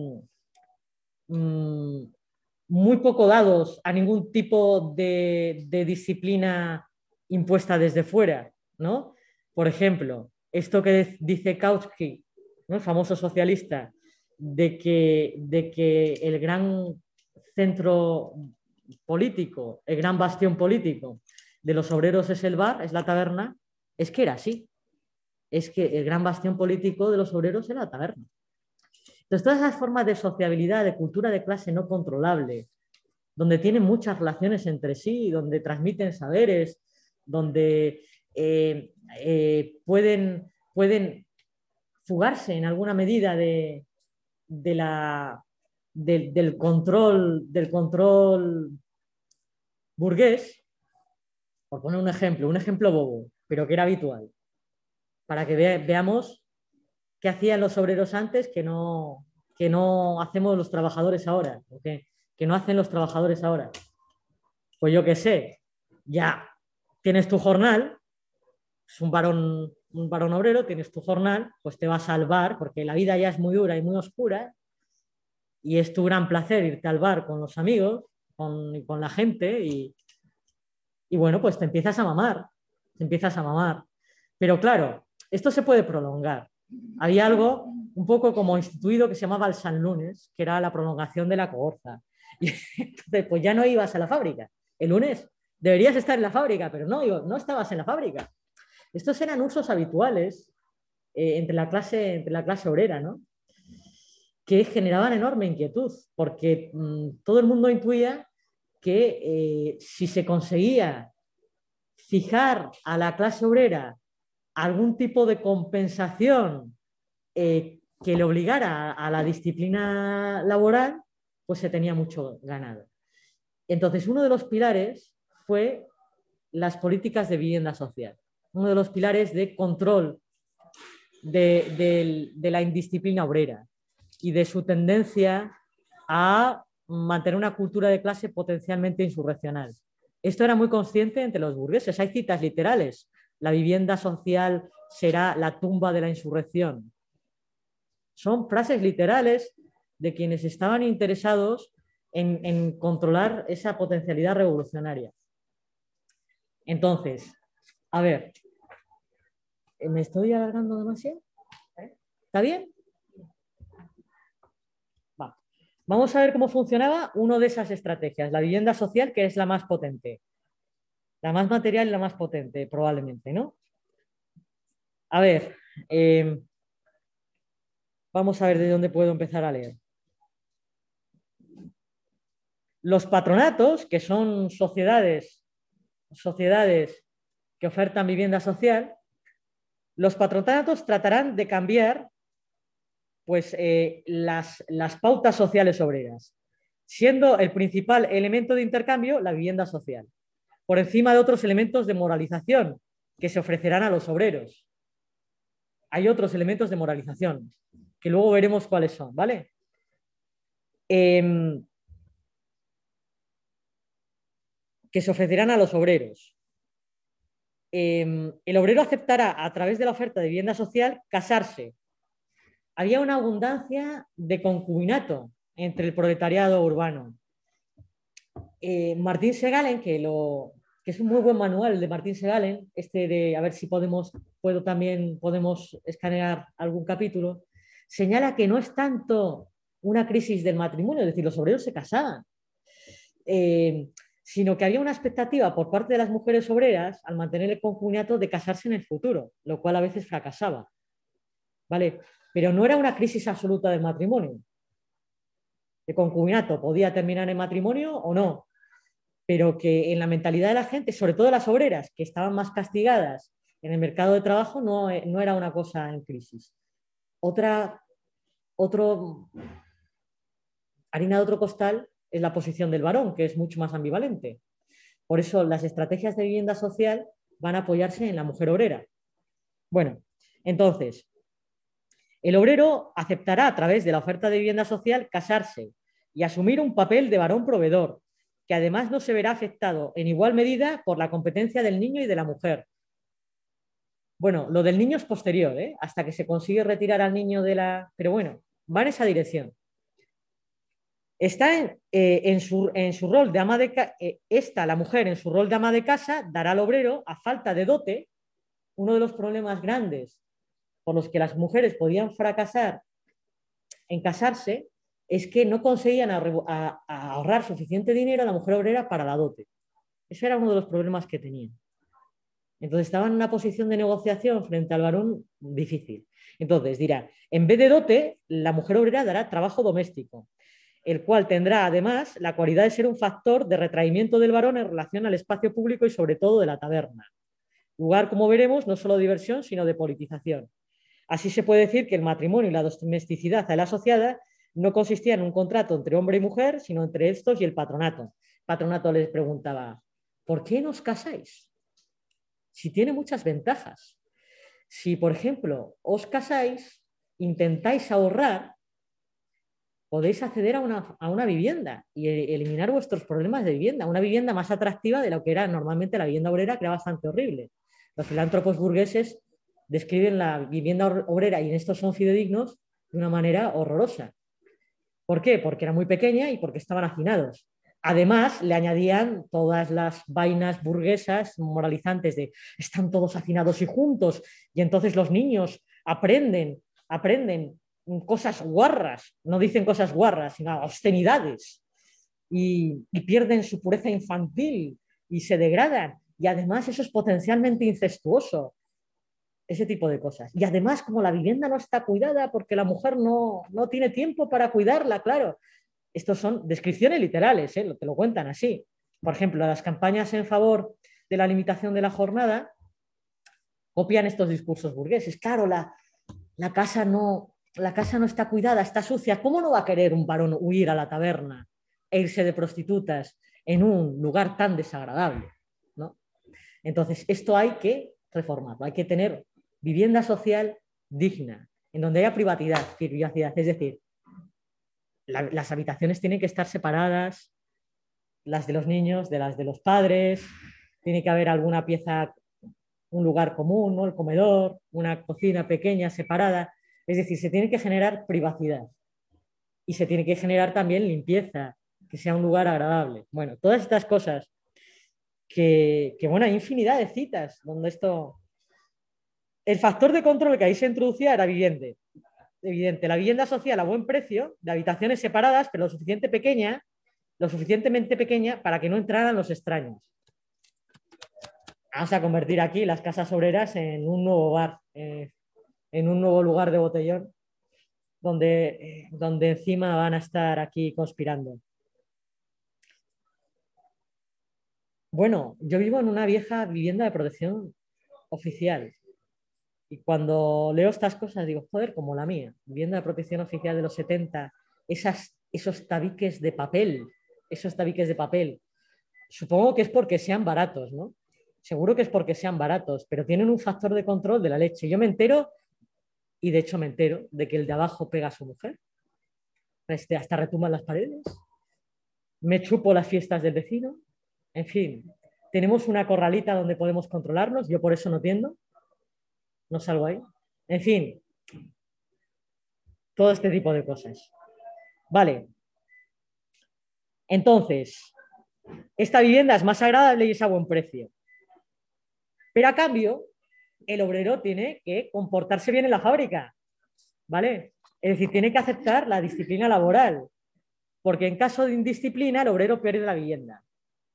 mmm, muy poco dados a ningún tipo de, de disciplina impuesta desde fuera, ¿no? Por ejemplo, esto que dice Kautsky, ¿no? El famoso socialista, de que, de que el gran centro político, el gran bastión político de los obreros es el bar, es la taberna, es que era así. Es que el gran bastión político de los obreros era la taberna. Entonces, todas esas formas de sociabilidad, de cultura de clase no controlable, donde tienen muchas relaciones entre sí, donde transmiten saberes, donde eh, eh, pueden, pueden fugarse en alguna medida de, de la, de, del, control, del control burgués, por poner un ejemplo, un ejemplo bobo, pero que era habitual, para que ve, veamos qué hacían los obreros antes que no, que no hacemos los trabajadores ahora, que, que no hacen los trabajadores ahora. Pues yo qué sé, ya tienes tu jornal, es un varón, un varón obrero, tienes tu jornal, pues te vas al bar, porque la vida ya es muy dura y muy oscura, y es tu gran placer irte al bar con los amigos, con, con la gente, y, y bueno, pues te empiezas a mamar, te empiezas a mamar. Pero claro, esto se puede prolongar. Había algo un poco como instituido que se llamaba el San Lunes, que era la prolongación de la cohorza. Y entonces, pues ya no ibas a la fábrica. El lunes deberías estar en la fábrica, pero no, no estabas en la fábrica. Estos eran usos habituales eh, entre, la clase, entre la clase obrera, ¿no? Que generaban enorme inquietud, porque mmm, todo el mundo intuía que eh, si se conseguía fijar a la clase obrera algún tipo de compensación eh, que le obligara a, a la disciplina laboral, pues se tenía mucho ganado. Entonces, uno de los pilares fue las políticas de vivienda social, uno de los pilares de control de, de, de la indisciplina obrera y de su tendencia a mantener una cultura de clase potencialmente insurreccional. Esto era muy consciente entre los burgueses. Hay citas literales. La vivienda social será la tumba de la insurrección. Son frases literales de quienes estaban interesados en, en controlar esa potencialidad revolucionaria. Entonces, a ver, ¿me estoy alargando demasiado? ¿Está bien? Va. Vamos a ver cómo funcionaba una de esas estrategias, la vivienda social, que es la más potente. La más material y la más potente, probablemente, ¿no? A ver, eh, vamos a ver de dónde puedo empezar a leer. Los patronatos, que son sociedades, sociedades que ofertan vivienda social, los patronatos tratarán de cambiar pues, eh, las, las pautas sociales obreras, siendo el principal elemento de intercambio la vivienda social, por encima de otros elementos de moralización que se ofrecerán a los obreros. Hay otros elementos de moralización, que luego veremos cuáles son, ¿vale? Eh, que se ofrecerán a los obreros. Eh, el obrero aceptará a través de la oferta de vivienda social casarse. Había una abundancia de concubinato entre el proletariado urbano. Eh, Martín Segalen, que lo, que es un muy buen manual de Martín Segalen, este de, a ver si podemos, puedo también, podemos escanear algún capítulo, señala que no es tanto una crisis del matrimonio, es decir, los obreros se casaban, eh, sino que había una expectativa por parte de las mujeres obreras al mantener el concubinato de casarse en el futuro, lo cual a veces fracasaba, ¿vale? Pero no era una crisis absoluta del matrimonio. El concubinato podía terminar en matrimonio o no, pero que en la mentalidad de la gente, sobre todo las obreras, que estaban más castigadas en el mercado de trabajo, no, no era una cosa en crisis. Otra, otro, harina de otro costal es la posición del varón, que es mucho más ambivalente. Por eso las estrategias de vivienda social van a apoyarse en la mujer obrera. Bueno, entonces, el obrero aceptará a través de la oferta de vivienda social casarse y asumir un papel de varón proveedor, que además no se verá afectado en igual medida por la competencia del niño y de la mujer. Bueno, lo del niño es posterior, ¿eh? Hasta que se consigue retirar al niño de la... Pero bueno, va en esa dirección. Está en, eh, en, su, en su rol de ama de casa, eh, esta, la mujer, en su rol de ama de casa, dará al obrero, a falta de dote, uno de los problemas grandes por los que las mujeres podían fracasar en casarse, es que no conseguían a, a, a ahorrar suficiente dinero a la mujer obrera para la dote. Ese era uno de los problemas que tenían. Entonces estaban en una posición de negociación frente al varón difícil. Entonces dirá, en vez de dote, la mujer obrera dará trabajo doméstico, el cual tendrá además la cualidad de ser un factor de retraimiento del varón en relación al espacio público y sobre todo de la taberna. Lugar, como veremos, no solo de diversión, sino de politización. Así se puede decir que el matrimonio y la domesticidad a la asociada no consistían en un contrato entre hombre y mujer, sino entre estos y el patronato. El patronato les preguntaba, ¿por qué no os casáis? Si tiene muchas ventajas. Si, por ejemplo, os casáis, intentáis ahorrar, podéis acceder a una, a una vivienda y eliminar vuestros problemas de vivienda, una vivienda más atractiva de lo que era normalmente la vivienda obrera, que era bastante horrible. Los filántropos burgueses describen la vivienda obrera, y en estos son fidedignos, de una manera horrorosa. ¿Por qué? Porque era muy pequeña y porque estaban hacinados. Además, le añadían todas las vainas burguesas moralizantes de están todos hacinados y juntos, y entonces los niños aprenden, aprenden cosas guarras, no dicen cosas guarras, sino obscenidades, y, y pierden su pureza infantil y se degradan, y además eso es potencialmente incestuoso, ese tipo de cosas. Y además, como la vivienda no está cuidada porque la mujer no, no tiene tiempo para cuidarla, claro, estos son descripciones literales, ¿eh? Te lo cuentan así. Por ejemplo, las campañas en favor de la limitación de la jornada copian estos discursos burgueses. Claro, la, la casa no... La casa no está cuidada, está sucia. ¿Cómo no va a querer un varón huir a la taberna e irse de prostitutas en un lugar tan desagradable, ¿no? Entonces, esto hay que reformarlo. Hay que tener vivienda social digna, en donde haya privacidad, privacidad. Es decir, la, las habitaciones tienen que estar separadas, las de los niños de las de los padres. Tiene que haber alguna pieza, un lugar común, ¿no? El comedor, una cocina pequeña separada. Es decir, se tiene que generar privacidad y se tiene que generar también limpieza, que sea un lugar agradable. Bueno, todas estas cosas que, que bueno, hay infinidad de citas donde esto... El factor de control que ahí se introducía era evidente. evidente. La vivienda social a buen precio, de habitaciones separadas, pero lo suficiente pequeña, lo suficientemente pequeña para que no entraran los extraños. Vamos a convertir aquí las casas obreras en un nuevo bar, eh, en un nuevo lugar de botellón, donde, eh, donde encima van a estar aquí conspirando. Bueno, yo vivo en una vieja vivienda de protección oficial. Y cuando leo estas cosas digo, joder, como la mía, vivienda de protección oficial de los setenta, esas, esos tabiques de papel, esos tabiques de papel. Supongo que es porque sean baratos, ¿no? Seguro que es porque sean baratos, pero tienen un factor de control de la leche. Yo me entero, y de hecho me entero, de que el de abajo pega a su mujer. Este, hasta retumban las paredes. Me chupo las fiestas del vecino. En fin, tenemos una corralita donde podemos controlarnos. Yo por eso no tiendo. No salgo ahí. En fin, todo este tipo de cosas. Vale. Entonces, esta vivienda es más agradable y es a buen precio. Pero a cambio, el obrero tiene que comportarse bien en la fábrica, ¿vale? Es decir, tiene que aceptar la disciplina laboral, porque en caso de indisciplina el obrero pierde la vivienda.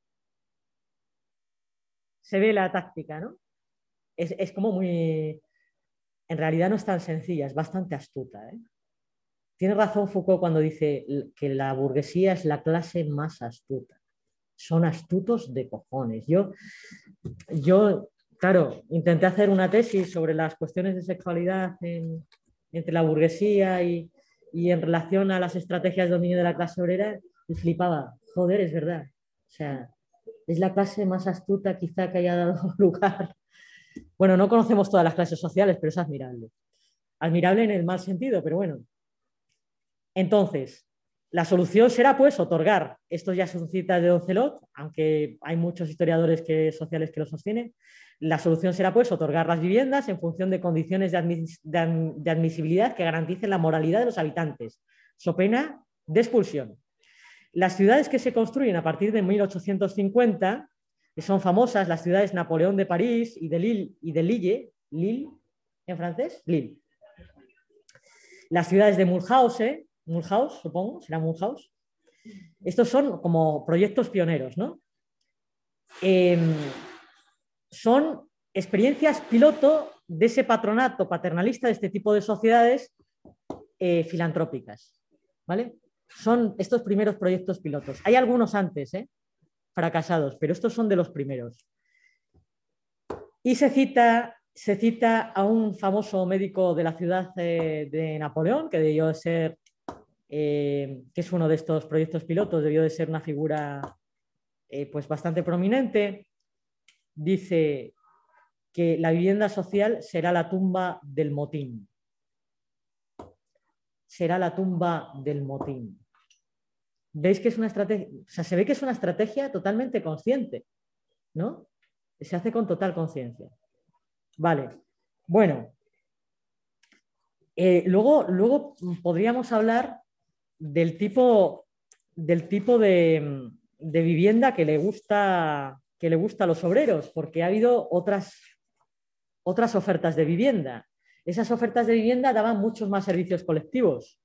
Se ve la táctica, ¿no? Es, es como muy... En realidad no es tan sencilla, es bastante astuta, ¿eh? Tiene razón Foucault cuando dice que la burguesía es la clase más astuta. Son astutos de cojones. Yo, yo claro, intenté hacer una tesis sobre las cuestiones de sexualidad en, entre la burguesía y, y en relación a las estrategias de dominio de la clase obrera y flipaba. Joder, es verdad. O sea, es la clase más astuta quizá que haya dado lugar. Bueno, no conocemos todas las clases sociales, pero es admirable. Admirable en el mal sentido, pero bueno. Entonces, la solución será pues otorgar, esto ya son citas de Ocelot, aunque hay muchos historiadores que, sociales que lo sostienen, la solución será pues otorgar las viviendas en función de condiciones de, admis de, de admisibilidad que garanticen la moralidad de los habitantes, so pena de expulsión. Las ciudades que se construyen a partir de mil ochocientos cincuenta, que son famosas, las ciudades Napoleón de París y de Lille, y de Lille, Lille en francés, Lille. Las ciudades de Mulhouse, Mulhouse, supongo, será Mulhouse. Estos son como proyectos pioneros, ¿no? Eh, son experiencias piloto de ese patronato paternalista de este tipo de sociedades eh, filantrópicas, ¿vale? Son estos primeros proyectos pilotos. Hay algunos antes, ¿eh? fracasados, pero estos son de los primeros. Y se cita... Se cita a un famoso médico de la ciudad de, de Napoleón, que debió de ser, eh, que es uno de estos proyectos pilotos, debió de ser una figura eh, pues bastante prominente. Dice que la vivienda social será la tumba del motín. Será la tumba del motín. ¿Veis que es una estrategia? O sea, se ve que es una estrategia totalmente consciente, ¿no? Se hace con total conciencia. Vale, bueno, eh, luego, luego podríamos hablar del tipo, del tipo de, de vivienda que le gusta, que le gusta a los obreros, porque ha habido otras, otras ofertas de vivienda. Esas ofertas de vivienda daban muchos más servicios colectivos.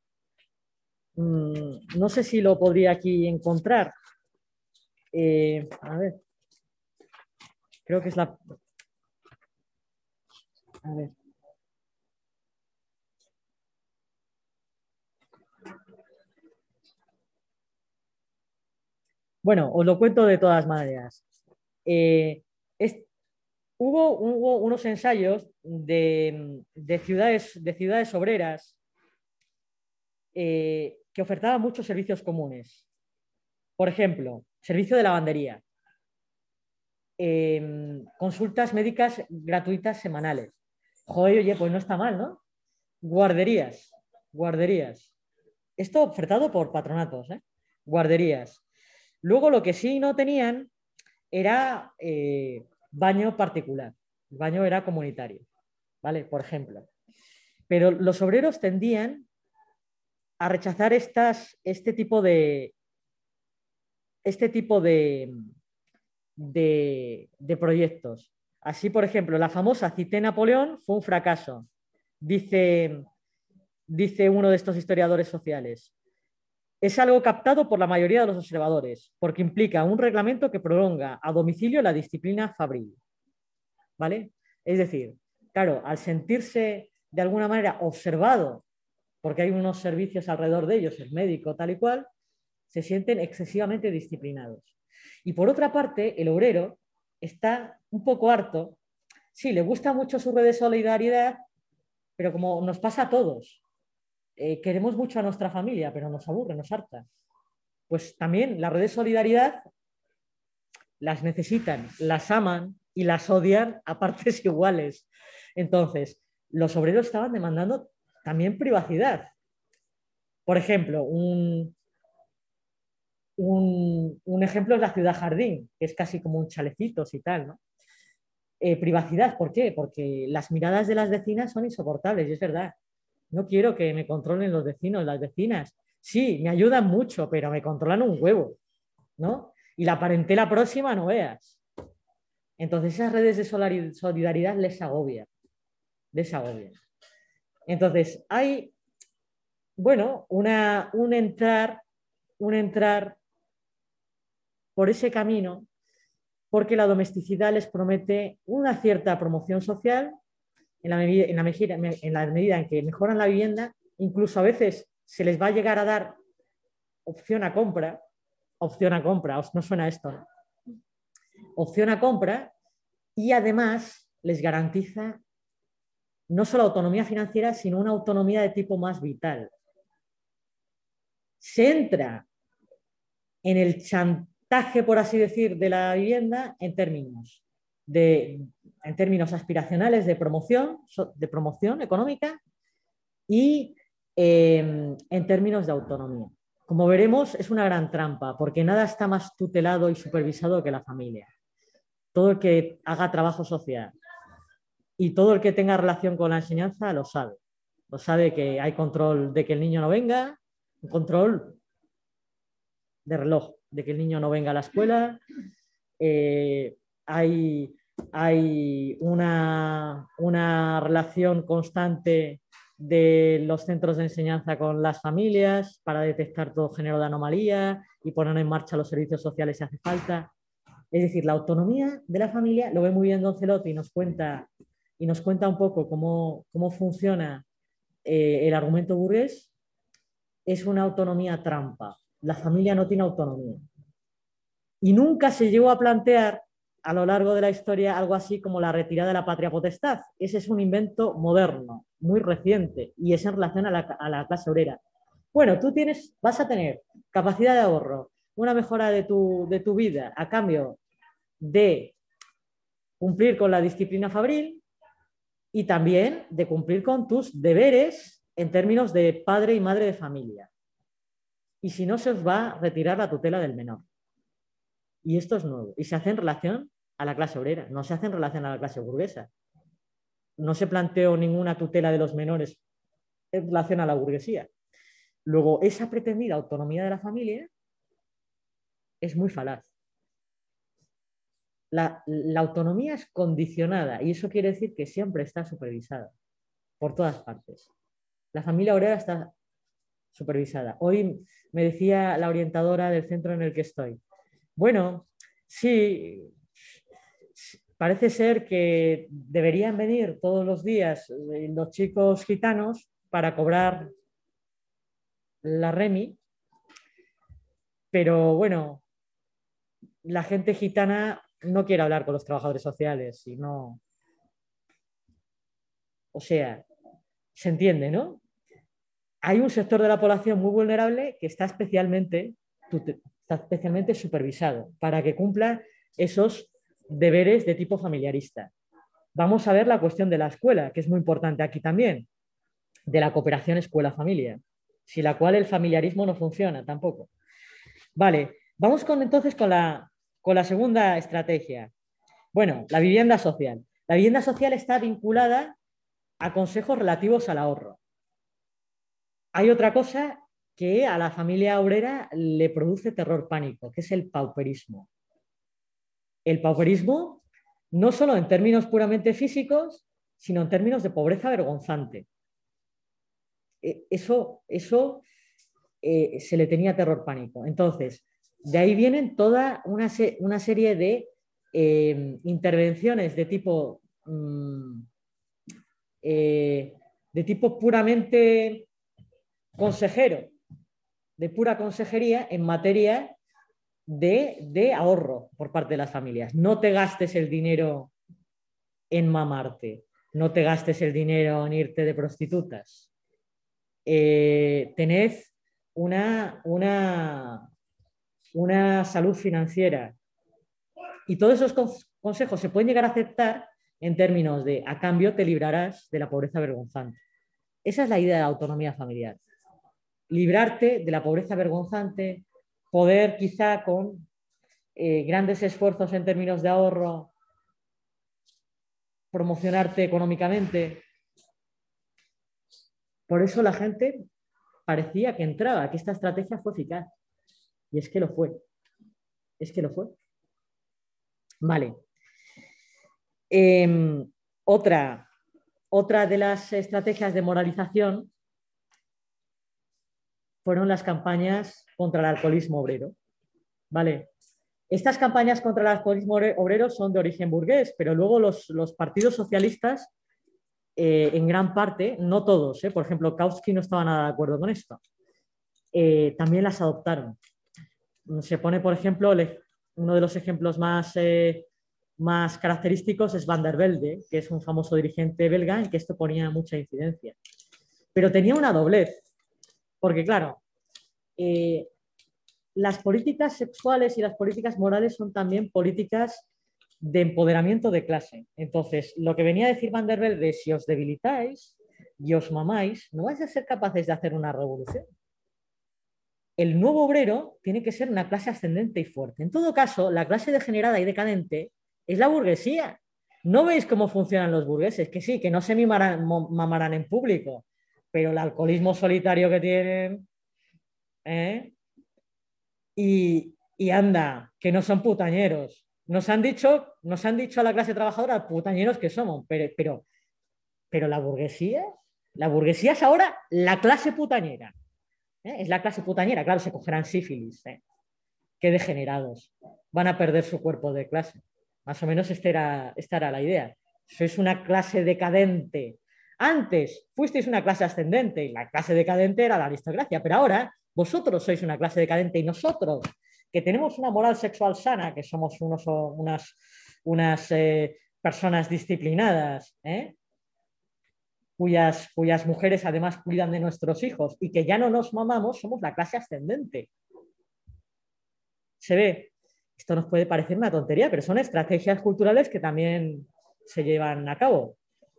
Mm, no sé si lo podría aquí encontrar. Eh, a ver, creo que es la... A ver. Bueno, os lo cuento de todas maneras. Eh, es, hubo, hubo, unos ensayos de, de, ciudades, de ciudades obreras eh, que ofertaban muchos servicios comunes. Por ejemplo, servicio de lavandería, eh, consultas médicas gratuitas semanales. Joder, oye, pues no está mal, ¿no? Guarderías, guarderías. Esto ofertado por patronatos, ¿eh? Guarderías. Luego lo que sí no tenían era eh, baño particular. El baño era comunitario, ¿vale? Por ejemplo. Pero los obreros tendían a rechazar estas, este tipo de, este tipo de, de, de proyectos. Así, por ejemplo, la famosa Cité Napoleón fue un fracaso. Dice, dice uno de estos historiadores sociales. Es algo captado por la mayoría de los observadores, porque implica un reglamento que prolonga a domicilio la disciplina fabril. ¿Vale? Es decir, claro, al sentirse de alguna manera observado, porque hay unos servicios alrededor de ellos, el médico, tal y cual, se sienten excesivamente disciplinados. Y por otra parte, el obrero está un poco harto. Sí, le gusta mucho su red de solidaridad, pero como nos pasa a todos, eh, queremos mucho a nuestra familia, pero nos aburre, nos harta. Pues también la red de solidaridad las necesitan, las aman y las odian a partes iguales. Entonces, los obreros estaban demandando también privacidad. Por ejemplo, un, un, un ejemplo es la Ciudad Jardín, que es casi como un chalecito y tal, ¿no? Eh, privacidad, ¿por qué? Porque las miradas de las vecinas son insoportables, y es verdad. No quiero que me controlen los vecinos, las vecinas. Sí, me ayudan mucho, pero me controlan un huevo, ¿no? Y la parentela próxima no veas. Entonces esas redes de solidaridad les agobian. Les agobian. Entonces hay, bueno, una, un, entrar, un entrar por ese camino porque la domesticidad les promete una cierta promoción social en la, medida, en, la medida, en la medida en que mejoran la vivienda, incluso a veces se les va a llegar a dar opción a compra, opción a compra, ¿os no suena esto? ¿No? Opción a compra y además les garantiza no solo autonomía financiera, sino una autonomía de tipo más vital. Se entra en el chantaje, por así decir, de la vivienda en términos, de, en términos aspiracionales de promoción, de promoción económica y eh, en términos de autonomía. Como veremos, es una gran trampa, porque nada está más tutelado y supervisado que la familia. Todo el que haga trabajo social y todo el que tenga relación con la enseñanza lo sabe. Lo sabe que hay control de que el niño no venga, un control de reloj, de que el niño no venga a la escuela. Eh, hay hay una, una relación constante de los centros de enseñanza con las familias para detectar todo género de anomalía y poner en marcha los servicios sociales si hace falta. Es decir, la autonomía de la familia, lo ve muy bien Don Celotti y nos cuenta, y nos cuenta un poco cómo, cómo funciona eh, el argumento burgués, es una autonomía trampa. La familia no tiene autonomía. Y nunca se llegó a plantear a lo largo de la historia algo así como la retirada de la patria potestad. Ese es un invento moderno, muy reciente, y es en relación a la, a la clase obrera. Bueno, tú tienes, vas a tener capacidad de ahorro, una mejora de tu, de tu vida a cambio de cumplir con la disciplina fabril y también de cumplir con tus deberes en términos de padre y madre de familia. Y si no, se os va a retirar la tutela del menor. Y esto es nuevo. Y se hace en relación a la clase obrera, no se hace en relación a la clase burguesa. No se planteó ninguna tutela de los menores en relación a la burguesía. Luego, esa pretendida autonomía de la familia es muy falaz. La, la autonomía es condicionada y eso quiere decir que siempre está supervisada por todas partes. La familia obrera está supervisada. Hoy me decía la orientadora del centro en el que estoy, bueno, sí, parece ser que deberían venir todos los días los chicos gitanos para cobrar la Remi, pero bueno, la gente gitana no quiere hablar con los trabajadores sociales y no... O sea, se entiende, ¿no? Hay un sector de la población muy vulnerable que está especialmente, está especialmente supervisado para que cumpla esos deberes de tipo familiarista. Vamos a ver la cuestión de la escuela, que es muy importante aquí también, de la cooperación escuela-familia, sin la cual el familiarismo no funciona tampoco. Vale, vamos con, entonces con la, con la segunda estrategia. Bueno, la vivienda social. La vivienda social está vinculada a consejos relativos al ahorro. Hay otra cosa que a la familia obrera le produce terror pánico, que es el pauperismo. El pauperismo no solo en términos puramente físicos, sino en términos de pobreza vergonzante. Eso, eso eh, se le tenía terror pánico. Entonces, de ahí vienen toda una, se una serie de eh, intervenciones de tipo, mmm, eh, de tipo puramente consejero, de pura consejería en materia de, de ahorro por parte de las familias. No te gastes el dinero en mamarte, no te gastes el dinero en irte de prostitutas. Eh, tened una, una, una salud financiera. Y todos esos consejos se pueden llegar a aceptar en términos de a cambio te librarás de la pobreza vergonzante. Esa es la idea de la autonomía familiar. Librarte de la pobreza vergonzante, poder quizá con eh, grandes esfuerzos en términos de ahorro, promocionarte económicamente. Por eso la gente parecía que entraba, que esta estrategia fue eficaz. Y es que lo fue. Es que lo fue. Vale. Eh, otra, otra de las estrategias de moralización fueron las campañas contra el alcoholismo obrero. Vale. Estas campañas contra el alcoholismo obrero son de origen burgués, pero luego los, los partidos socialistas, eh, en gran parte, no todos, eh, por ejemplo, Kautsky no estaba nada de acuerdo con esto, eh, también las adoptaron. Se pone, por ejemplo, el, uno de los ejemplos más, eh, más característicos es Van der Velde, que es un famoso dirigente belga en que esto ponía mucha incidencia. Pero tenía una doblez, porque claro, eh, las políticas sexuales y las políticas morales son también políticas de empoderamiento de clase. Entonces, lo que venía a decir Van der Velde es: si os debilitáis y os mamáis, no vais a ser capaces de hacer una revolución. El nuevo obrero tiene que ser una clase ascendente y fuerte. En todo caso, la clase degenerada y decadente es la burguesía. ¿No veis cómo funcionan los burgueses? Que sí, que no se mimarán, mamarán en público, pero el alcoholismo solitario que tienen... ¿eh? Y, y anda, que no son putañeros. Nos han dicho, nos han dicho a la clase trabajadora putañeros que somos, pero, pero, pero la burguesía, la burguesía es ahora la clase putañera. ¿Eh? Es la clase putañera, claro, se cogerán sífilis. ¿eh? Qué degenerados. Van a perder su cuerpo de clase. Más o menos esta era, esta era la idea. Sois una clase decadente. Antes fuisteis una clase ascendente y la clase decadente era la aristocracia, pero ahora vosotros sois una clase decadente y nosotros, que tenemos una moral sexual sana, que somos unos, unas, unas eh, personas disciplinadas, ¿eh? Cuyas, cuyas mujeres además cuidan de nuestros hijos y que ya no nos mamamos, somos la clase ascendente. Se ve, esto nos puede parecer una tontería, pero son estrategias culturales que también se llevan a cabo.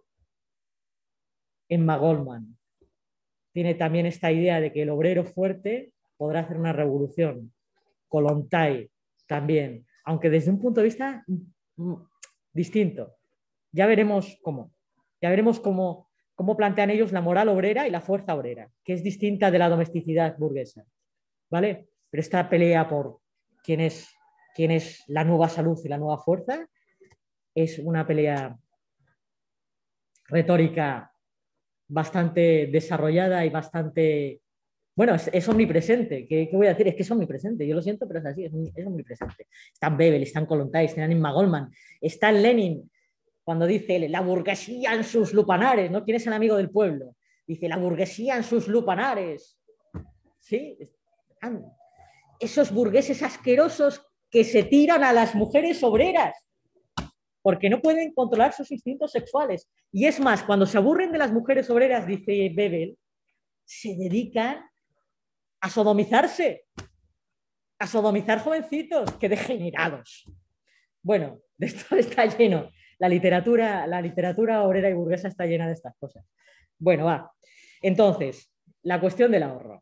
Emma Goldman tiene también esta idea de que el obrero fuerte podrá hacer una revolución. Kollontai también, aunque desde un punto de vista distinto. Ya veremos cómo. Ya veremos cómo, cómo plantean ellos la moral obrera y la fuerza obrera, que es distinta de la domesticidad burguesa. ¿Vale? Pero esta pelea por quién es, quién es la nueva salud y la nueva fuerza es una pelea retórica bastante desarrollada y bastante... Bueno, es, es omnipresente. ¿Qué, ¿Qué voy a decir? Es que es omnipresente. Yo lo siento, pero es así, es, es omnipresente. Están Bebel, están Kollontai, están Emma Goldman, está Lenin, cuando dice la burguesía en sus lupanares, ¿no? ¿Quién es el amigo del pueblo? Dice la burguesía en sus lupanares. ¿Sí? Esos burgueses asquerosos que se tiran a las mujeres obreras porque no pueden controlar sus instintos sexuales. Y es más, cuando se aburren de las mujeres obreras, dice Bebel, se dedican a sodomizarse, a sodomizar jovencitos, ¡qué degenerados! Bueno, de esto está lleno. La literatura, la literatura obrera y burguesa está llena de estas cosas. Bueno, va. Entonces, la cuestión del ahorro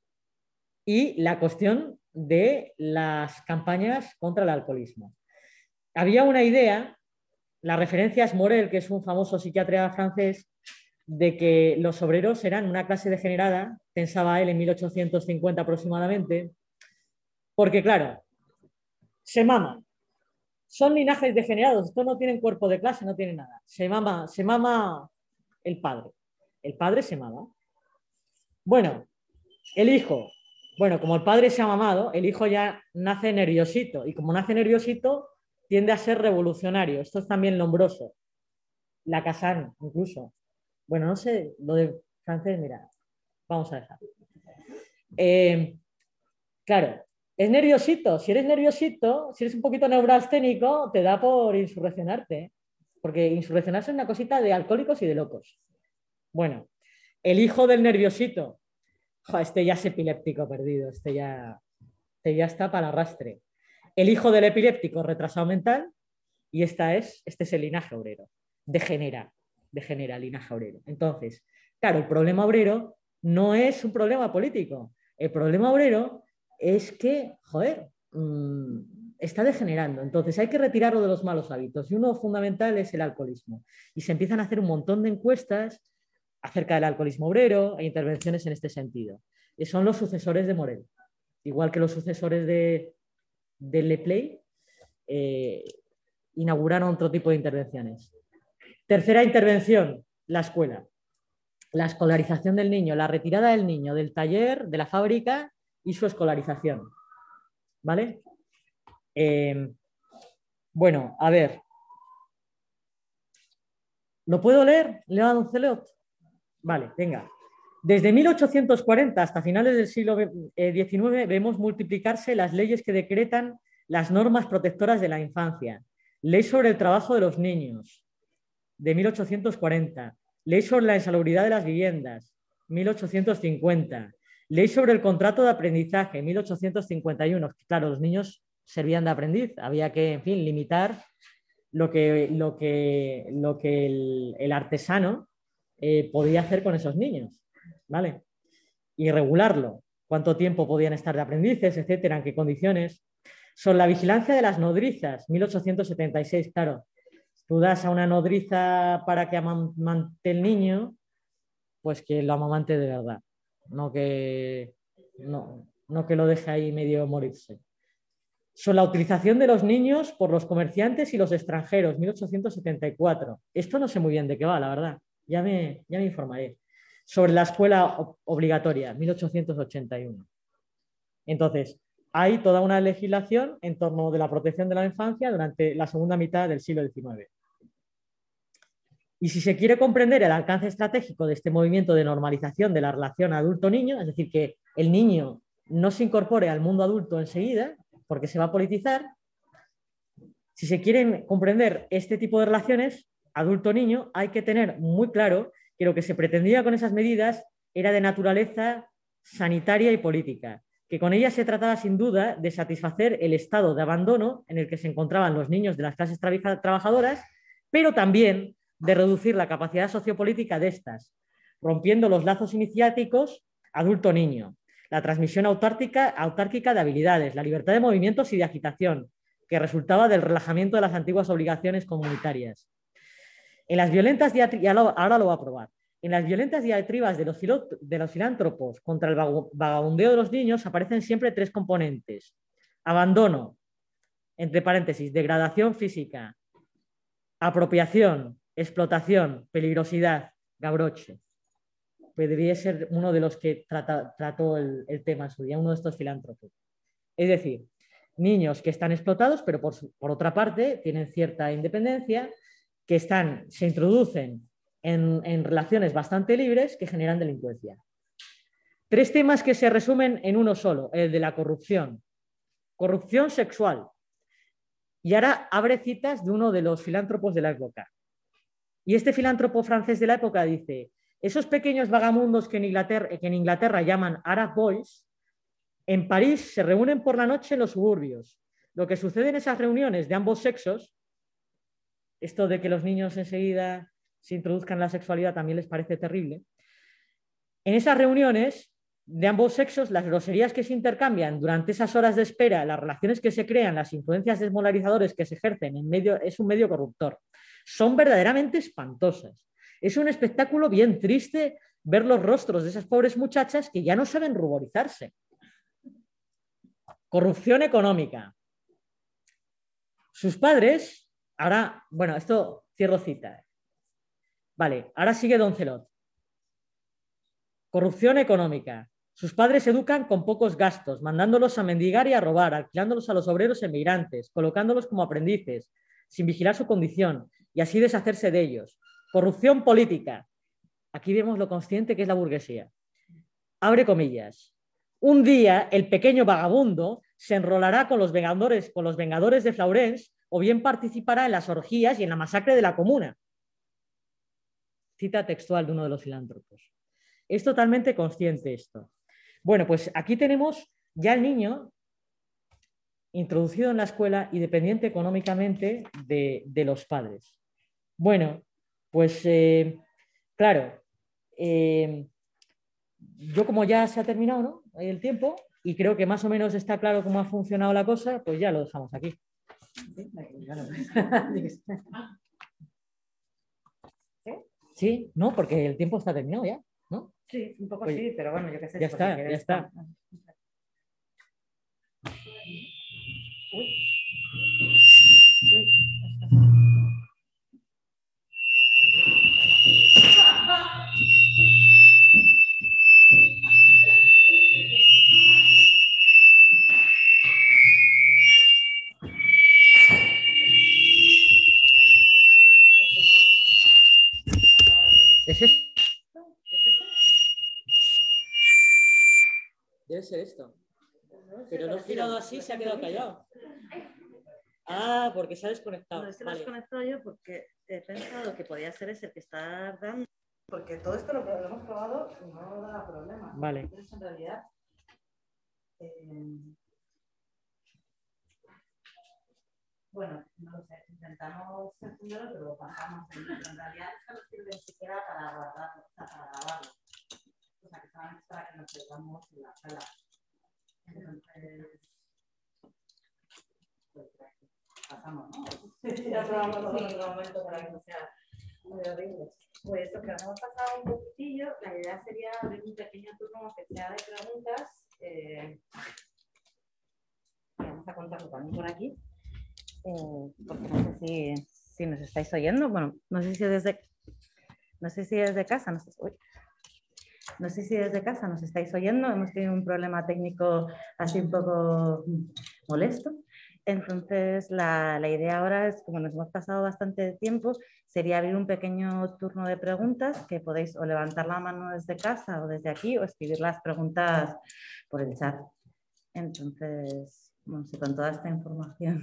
y la cuestión de las campañas contra el alcoholismo. Había una idea, la referencia es Morel, que es un famoso psiquiatra francés, de que los obreros eran una clase degenerada, pensaba él en mil ochocientos cincuenta aproximadamente, porque claro, se maman, son linajes degenerados, estos no tienen cuerpo de clase, no tienen nada, se mama, se mama el padre, el padre se mama. Bueno, el hijo, bueno, como el padre se ha mamado, el hijo ya nace nerviosito, y como nace nerviosito, tiende a ser revolucionario. Esto es también Lombroso, Lacassagne incluso. Bueno, no sé, lo de francés, mira, vamos a dejar. Eh, claro, es nerviosito. Si eres nerviosito, si eres un poquito neurasténico, te da por insurreccionarte. Porque insurreccionarse es una cosita de alcohólicos y de locos. Bueno, el hijo del nerviosito. Jo, este ya es epiléptico perdido, este ya, este ya está para arrastre. El hijo del epiléptico retrasado mental y esta es, este es el linaje obrero. Degenera. degenera el linaje obrero. Entonces, claro, el problema obrero no es un problema político. El problema obrero es que, joder, mmm, está degenerando. Entonces hay que retirarlo de los malos hábitos. Y uno fundamental es el alcoholismo. Y se empiezan a hacer un montón de encuestas acerca del alcoholismo obrero e intervenciones en este sentido. Y son los sucesores de Morel. Igual que los sucesores de, del Play, eh, inauguraron otro tipo de intervenciones. Tercera intervención, la escuela. La escolarización del niño, la retirada del niño del taller, de la fábrica y su escolarización. ¿Vale? Eh, bueno, a ver. ¿Lo puedo leer? ¿Leo a Doncelot? Vale, venga. Desde mil ochocientos cuarenta hasta finales del siglo diecinueve vemos multiplicarse las leyes que decretan las normas protectoras de la infancia. Ley sobre el trabajo de los niños, de mil ochocientos cuarenta. Ley sobre la insalubridad de las viviendas, mil ochocientos cincuenta. Ley sobre el contrato de aprendizaje, mil ochocientos cincuenta y uno. Claro, los niños servían de aprendiz. Había que, en fin, limitar lo que, lo que, lo que el, el artesano eh, podía hacer con esos niños. ¿Vale? Y regularlo. Cuánto tiempo podían estar de aprendices, etcétera, en qué condiciones. Sobre la vigilancia de las nodrizas, mil ochocientos setenta y seis, claro. Tú das a una nodriza para que amamante el niño, pues que lo amamante de verdad, no que, no, no que lo deje ahí medio morirse. Sobre la utilización de los niños por los comerciantes y los extranjeros, mil ochocientos setenta y cuatro. Esto no sé muy bien de qué va, la verdad. Ya me, ya me informaré. Sobre la escuela obligatoria, mil ochocientos ochenta y uno. Entonces, hay toda una legislación en torno de la protección de la infancia durante la segunda mitad del siglo diecinueve. Y si se quiere comprender el alcance estratégico de este movimiento de normalización de la relación adulto-niño, es decir, que el niño no se incorpore al mundo adulto enseguida, porque se va a politizar, si se quieren comprender este tipo de relaciones adulto-niño, hay que tener muy claro que lo que se pretendía con esas medidas era de naturaleza sanitaria y política, que con ellas se trataba sin duda de satisfacer el estado de abandono en el que se encontraban los niños de las clases trabajadoras, pero también de reducir la capacidad sociopolítica de estas, rompiendo los lazos iniciáticos adulto-niño, la transmisión autárquica, autárquica de habilidades, la libertad de movimientos y de agitación, que resultaba del relajamiento de las antiguas obligaciones comunitarias. En las violentas diatribas, ahora lo voy a probar, en las violentas diatribas de los, de los filántropos contra el vagabundeo de los niños aparecen siempre tres componentes. Abandono, entre paréntesis, degradación física, apropiación, explotación, peligrosidad, Gavroche. Pues debía ser uno de los que trata, trató el, el tema en su día, uno de estos filántropos. Es decir, niños que están explotados, pero por, por otra parte tienen cierta independencia, que están, se introducen en, en relaciones bastante libres que generan delincuencia. Tres temas que se resumen en uno solo, el de la corrupción. Corrupción sexual. Y ahora abre citas de uno de los filántropos de la época. Y este filántropo francés de la época dice: esos pequeños vagamundos que en Inglaterra, que en Inglaterra llaman Arab Boys, en París se reúnen por la noche en los suburbios. Lo que sucede en esas reuniones de ambos sexos, esto de que los niños enseguida se introduzcan en la sexualidad también les parece terrible. En esas reuniones de ambos sexos, las groserías que se intercambian durante esas horas de espera, las relaciones que se crean, las influencias desmoralizadoras que se ejercen en medio, es un medio corruptor. Son verdaderamente espantosas. Es un espectáculo bien triste ver los rostros de esas pobres muchachas que ya no saben ruborizarse. Corrupción económica. Sus padres, ahora, bueno, esto cierro cita. Vale, ahora sigue Doncelot. Corrupción económica. Sus padres educan con pocos gastos, mandándolos a mendigar y a robar, alquilándolos a los obreros emigrantes, colocándolos como aprendices, sin vigilar su condición, y así deshacerse de ellos. Corrupción política. Aquí vemos lo consciente que es la burguesía. Abre comillas. Un día el pequeño vagabundo se enrolará con los vengadores, con los vengadores de Flaurens, o bien participará en las orgías y en la masacre de la comuna. Cita textual de uno de los filántropos. Es totalmente consciente esto. Bueno, pues aquí tenemos ya el niño introducido en la escuela y dependiente económicamente de, de los padres. Bueno, pues eh, claro, eh, yo como ya se ha terminado, ¿no?, el tiempo, y creo que más o menos está claro cómo ha funcionado la cosa, pues ya lo dejamos aquí. Sí, no, porque el tiempo está terminado ya, ¿no? Sí, un poco Oye, sí, pero bueno, yo qué sé. ya pues está, si quieres, ya está. Uy. Uy. ¿Es esto? Debe ser esto. Pero lo he girado así y se ha quedado callado. Ah, porque se ha desconectado. No, este lo he Vale. desconectado yo porque he pensado que podía ser ese que está dando. Porque todo esto lo, lo hemos probado y no da problema. Vale. Entonces, en realidad, eh, bueno, no lo sé, intentamos encenderlo, pero lo pasamos. En realidad, esto no sirve ni siquiera para guardarlo, o sea, para grabarlo. O sea, que solamente es para que nos veamos en la sala. Entonces, pues pasamos, ¿no? Sí, ya probamos en otro momento para que no sea muy horrible. Pues eso, que nos hemos pasado un poquitillo. La idea sería abrir un pequeño turno que sea de preguntas. Eh, vamos a contarlo también por aquí. Eh, porque no sé si, si nos estáis oyendo. Bueno, no sé si desde, no sé si desde casa nos, uy, no sé si desde casa nos estáis oyendo. Hemos tenido un problema técnico así un poco molesto. Entonces, la, la idea ahora es, como nos hemos pasado bastante tiempo, sería abrir un pequeño turno de preguntas que podéis o levantar la mano desde casa o desde aquí o escribir las preguntas por el chat. Entonces, bueno, si con toda esta información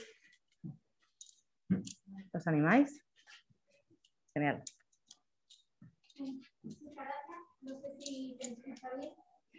¿os animáis? Genial. Muchas gracias. No sé si te está bien.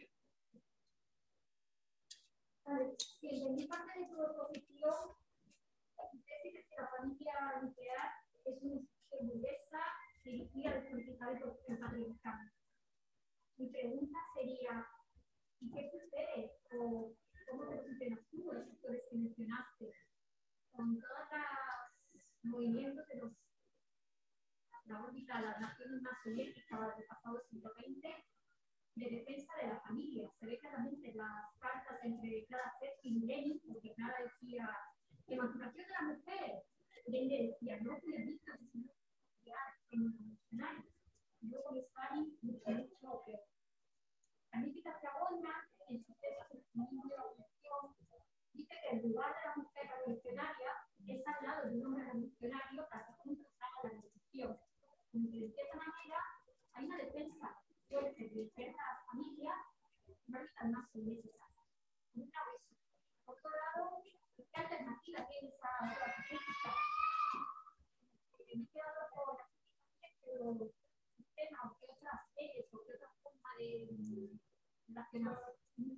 Si entendí parte de tu exposición, dice que la familia nuclear es una institución burguesa dirigida, despolitizada y patriarcal. Mi pregunta sería, ¿y qué sucede? ¿O cómo te posicionas tú en los sectores que mencionaste? Con todos los movimientos de los la órbita de las naciones más soviéticas del pasado siglo veinte, de defensa de la familia. Se ve claramente las cartas entre Clara Zetkin y Lenin, porque Clara decía emancipación de la mujer, y él decía no fui visto sino en revolucionarios. Luego con Stalin mucho mucho peor. La mítica Flagonda, en sus textos de feminismo y revolución, dice que el lugar de la mujer revolucionaria es al lado de un hombre revolucionario para que juntos hagan la revolución. De cierta manera, hay una defensa fuerte de ciertas familias más más soviéticas. Por un lado, eso. Por otro lado, ¿qué alternativa tiene esa otra política? Me he quedado con el sistema o qué otras leyes o qué otra forma de relacionarse.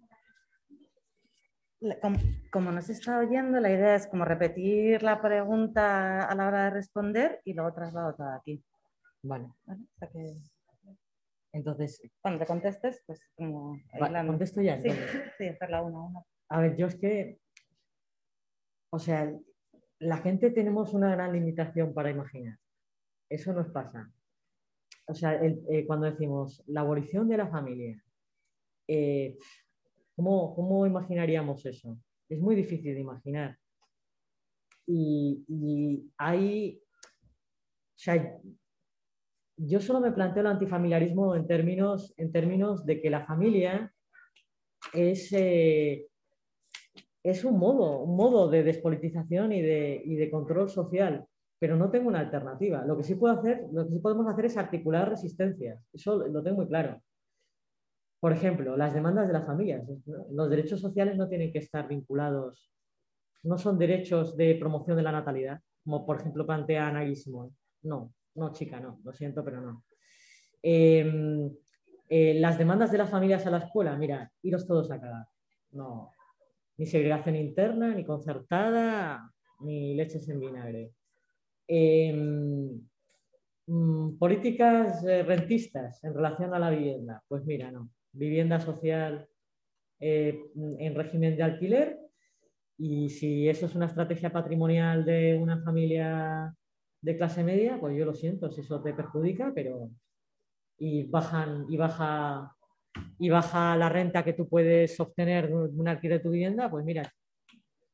Como, como nos está oyendo, la idea es como repetir la pregunta a la hora de responder y luego traslado toda aquí. Vale. ¿Vale? O sea que Entonces, cuando te contestes, pues como... va, contesto ya. Sí, Entonces. sí, hacerla una a una. A ver, yo es que, o sea, la gente tenemos una gran limitación para imaginar. Eso nos pasa. O sea, el, eh, cuando decimos la abolición de la familia, eh, ¿cómo, ¿cómo imaginaríamos eso? Es muy difícil de imaginar. Y, y hay, o sea, yo solo me planteo el antifamiliarismo en términos, en términos de que la familia es, eh, es un modo, un modo de despolitización y de, y de control social, pero no tengo una alternativa. Lo que sí puedo hacer, lo que sí podemos hacer es articular resistencias. Eso lo tengo muy claro. Por ejemplo, las demandas de las familias. Los derechos sociales no tienen que estar vinculados, no son derechos de promoción de la natalidad, como por ejemplo plantea Anna Simón. No, no, chica, no, lo siento, pero no. Eh, eh, las demandas de las familias a la escuela, mira, iros todos a cagar. No, ni segregación interna, ni concertada, ni leches en vinagre. Eh, mm, políticas eh, rentistas en relación a la vivienda, pues mira, no. Vivienda social eh, en régimen de alquiler, y si eso es una estrategia patrimonial de una familia de clase media, pues yo lo siento, si eso te perjudica, pero y bajan y baja y baja la renta que tú puedes obtener de un alquiler de tu vivienda, pues mira,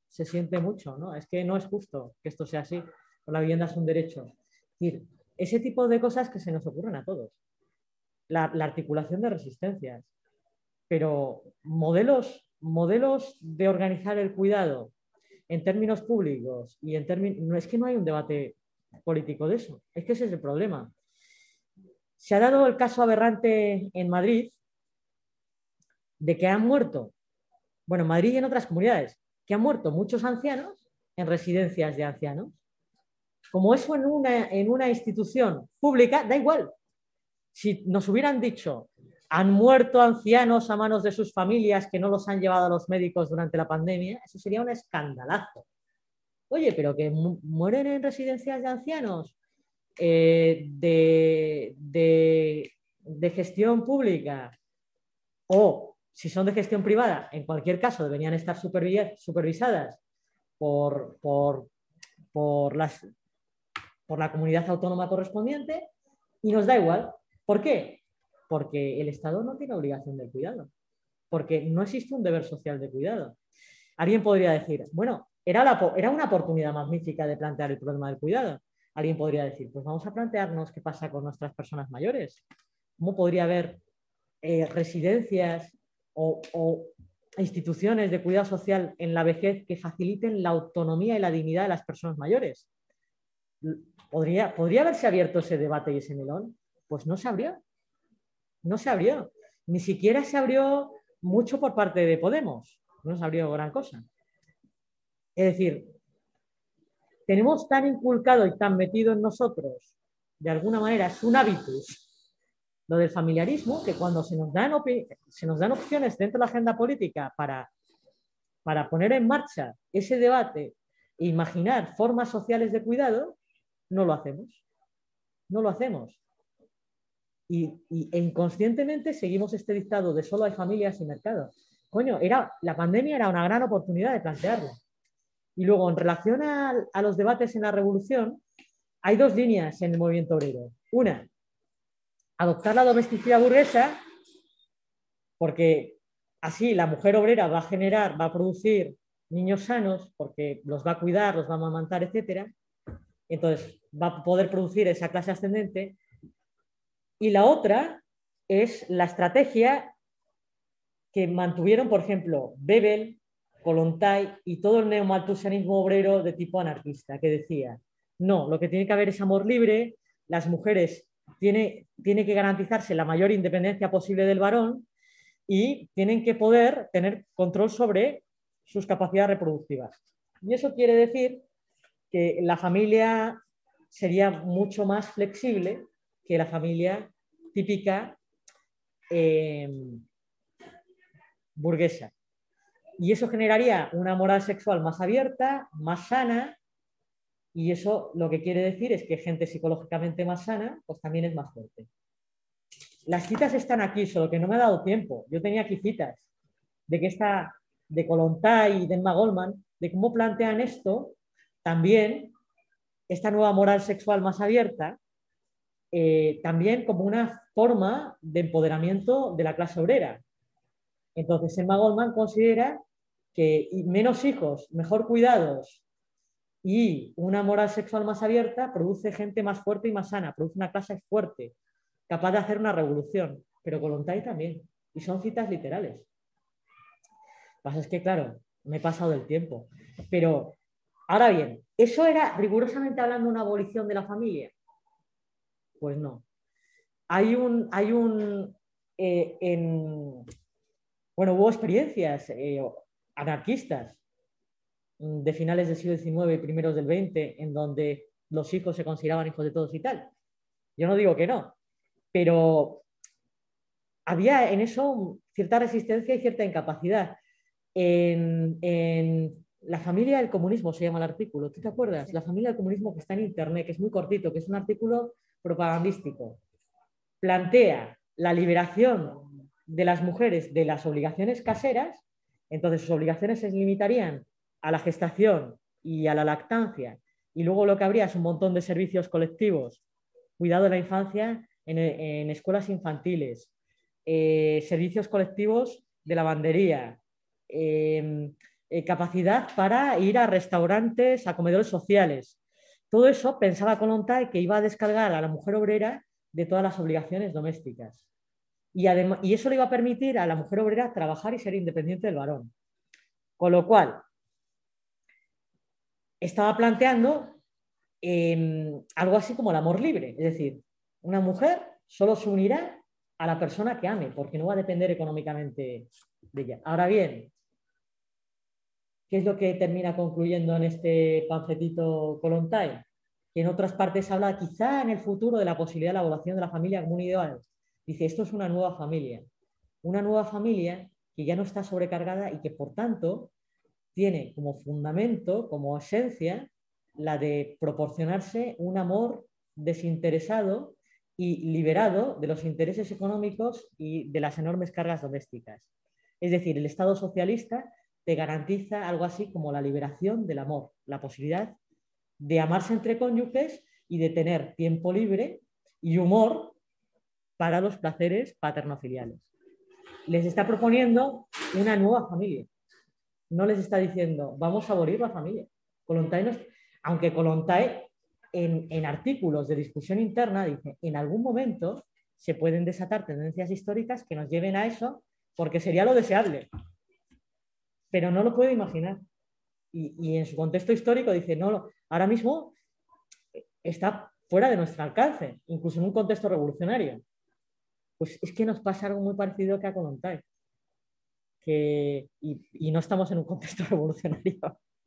se siente mucho, ¿no? Es que no es justo que esto sea así, la vivienda es un derecho. Es decir, ese tipo de cosas que se nos ocurren a todos. La, la articulación de resistencias, pero modelos, modelos de organizar el cuidado en términos públicos y en términos... No, es que no hay un debate político de eso, es que ese es el problema. Se ha dado el caso aberrante en Madrid de que han muerto, bueno, en Madrid y en otras comunidades, que han muerto muchos ancianos en residencias de ancianos. Como eso en una, en una institución pública, da igual. Si nos hubieran dicho, han muerto ancianos a manos de sus familias que no los han llevado a los médicos durante la pandemia, eso sería un escandalazo. Oye, pero que mu mueren en residencias de ancianos eh, de, de, de gestión pública o si son de gestión privada, en cualquier caso deberían estar supervisadas por, por, por, las, por la comunidad autónoma correspondiente y nos da igual. ¿Por qué? Porque el Estado no tiene obligación de cuidado, porque no existe un deber social de cuidado. Alguien podría decir, bueno, era, la, era una oportunidad magnífica de plantear el problema del cuidado. Alguien podría decir, pues vamos a plantearnos qué pasa con nuestras personas mayores. ¿Cómo podría haber eh, residencias o, o instituciones de cuidado social en la vejez que faciliten la autonomía y la dignidad de las personas mayores? ¿Podría, ¿podría haberse abierto ese debate y ese melón? Pues no se abrió. No se abrió. Ni siquiera se abrió mucho por parte de Podemos. No se abrió gran cosa. Es decir, tenemos tan inculcado y tan metido en nosotros, de alguna manera, es un hábitus, lo del familiarismo, que cuando se nos dan, se nos dan opciones dentro de la agenda política para, para poner en marcha ese debate e imaginar formas sociales de cuidado, no lo hacemos. No lo hacemos. Y, y, e inconscientemente seguimos este dictado de solo hay familias y mercado. Coño, era, la pandemia era una gran oportunidad de plantearlo. Y luego, en relación a, a los debates en la revolución, hay dos líneas en el movimiento obrero. Una, adoptar la domesticidad burguesa, porque así la mujer obrera va a generar, va a producir niños sanos, porque los va a cuidar, los va a amamantar, etcétera. Entonces, va a poder producir esa clase ascendente. Y la otra es la estrategia que mantuvieron, por ejemplo, Bebel, Kollontai y todo el neomalthusianismo obrero de tipo anarquista, que decía, no, lo que tiene que haber es amor libre, las mujeres tiene, tiene que garantizarse la mayor independencia posible del varón y tienen que poder tener control sobre sus capacidades reproductivas. Y eso quiere decir que la familia sería mucho más flexible que la familia típica eh, burguesa. Y eso generaría una moral sexual más abierta, más sana, y eso lo que quiere decir es que gente psicológicamente más sana, pues también es más fuerte. Las citas están aquí, solo que no me ha dado tiempo. Yo tenía aquí citas de que esta, de Kollontai y de Emma Goldman, de cómo plantean esto, también, esta nueva moral sexual más abierta, eh, también como una forma de empoderamiento de la clase obrera. Entonces, Emma Goldman considera que menos hijos, mejor cuidados y una moral sexual más abierta produce gente más fuerte y más sana, produce una clase fuerte, capaz de hacer una revolución. Pero Kollontai también. Y son citas literales. Lo que pasa es que, claro, me he pasado del tiempo. Pero, ahora bien, ¿eso era rigurosamente hablando una abolición de la familia? Pues no. Hay un... Hay un eh, en, bueno, hubo experiencias eh, anarquistas de finales del siglo diecinueve y primeros del veinte, en donde los hijos se consideraban hijos de todos y tal. Yo no digo que no, pero había en eso cierta resistencia y cierta incapacidad. En, en La familia del comunismo se llama el artículo, ¿tú te acuerdas? La familia del comunismo, que está en internet, que es muy cortito, que es un artículo propagandístico. Plantea la liberación de las mujeres de las obligaciones caseras, entonces sus obligaciones se limitarían a la gestación y a la lactancia, y luego lo que habría es un montón de servicios colectivos, cuidado de la infancia en, en escuelas infantiles, eh, servicios colectivos de lavandería, eh, eh, capacidad para ir a restaurantes, a comedores sociales. Todo eso pensaba Kollontai que iba a descargar a la mujer obrera de todas las obligaciones domésticas. Y, además, y eso le iba a permitir a la mujer obrera trabajar y ser independiente del varón. Con lo cual, estaba planteando eh, algo así como el amor libre. Es decir, una mujer solo se unirá a la persona que ame, porque no va a depender económicamente de ella. Ahora bien, ¿qué es lo que termina concluyendo en este panfletito Kollontai? Que en otras partes habla quizá en el futuro de la posibilidad de la evaluación de la familia como un ideal. Dice, esto es una nueva familia. Una nueva familia que ya no está sobrecargada y que, por tanto, tiene como fundamento, como esencia, la de proporcionarse un amor desinteresado y liberado de los intereses económicos y de las enormes cargas domésticas. Es decir, el Estado socialista te garantiza algo así como la liberación del amor, la posibilidad de amarse entre cónyuges y de tener tiempo libre y humor para los placeres paternofiliales. Les está proponiendo una nueva familia. No les está diciendo, vamos a abolir la familia. Kollontai no es... Aunque Kollontai en, en artículos de discusión interna dice, en algún momento se pueden desatar tendencias históricas que nos lleven a eso, porque sería lo deseable. Pero no lo puede imaginar. Y, y en su contexto histórico dice, no, ahora mismo está fuera de nuestro alcance, incluso en un contexto revolucionario. Pues es que nos pasa algo muy parecido que a Kollontai. Que, y, y no estamos en un contexto revolucionario.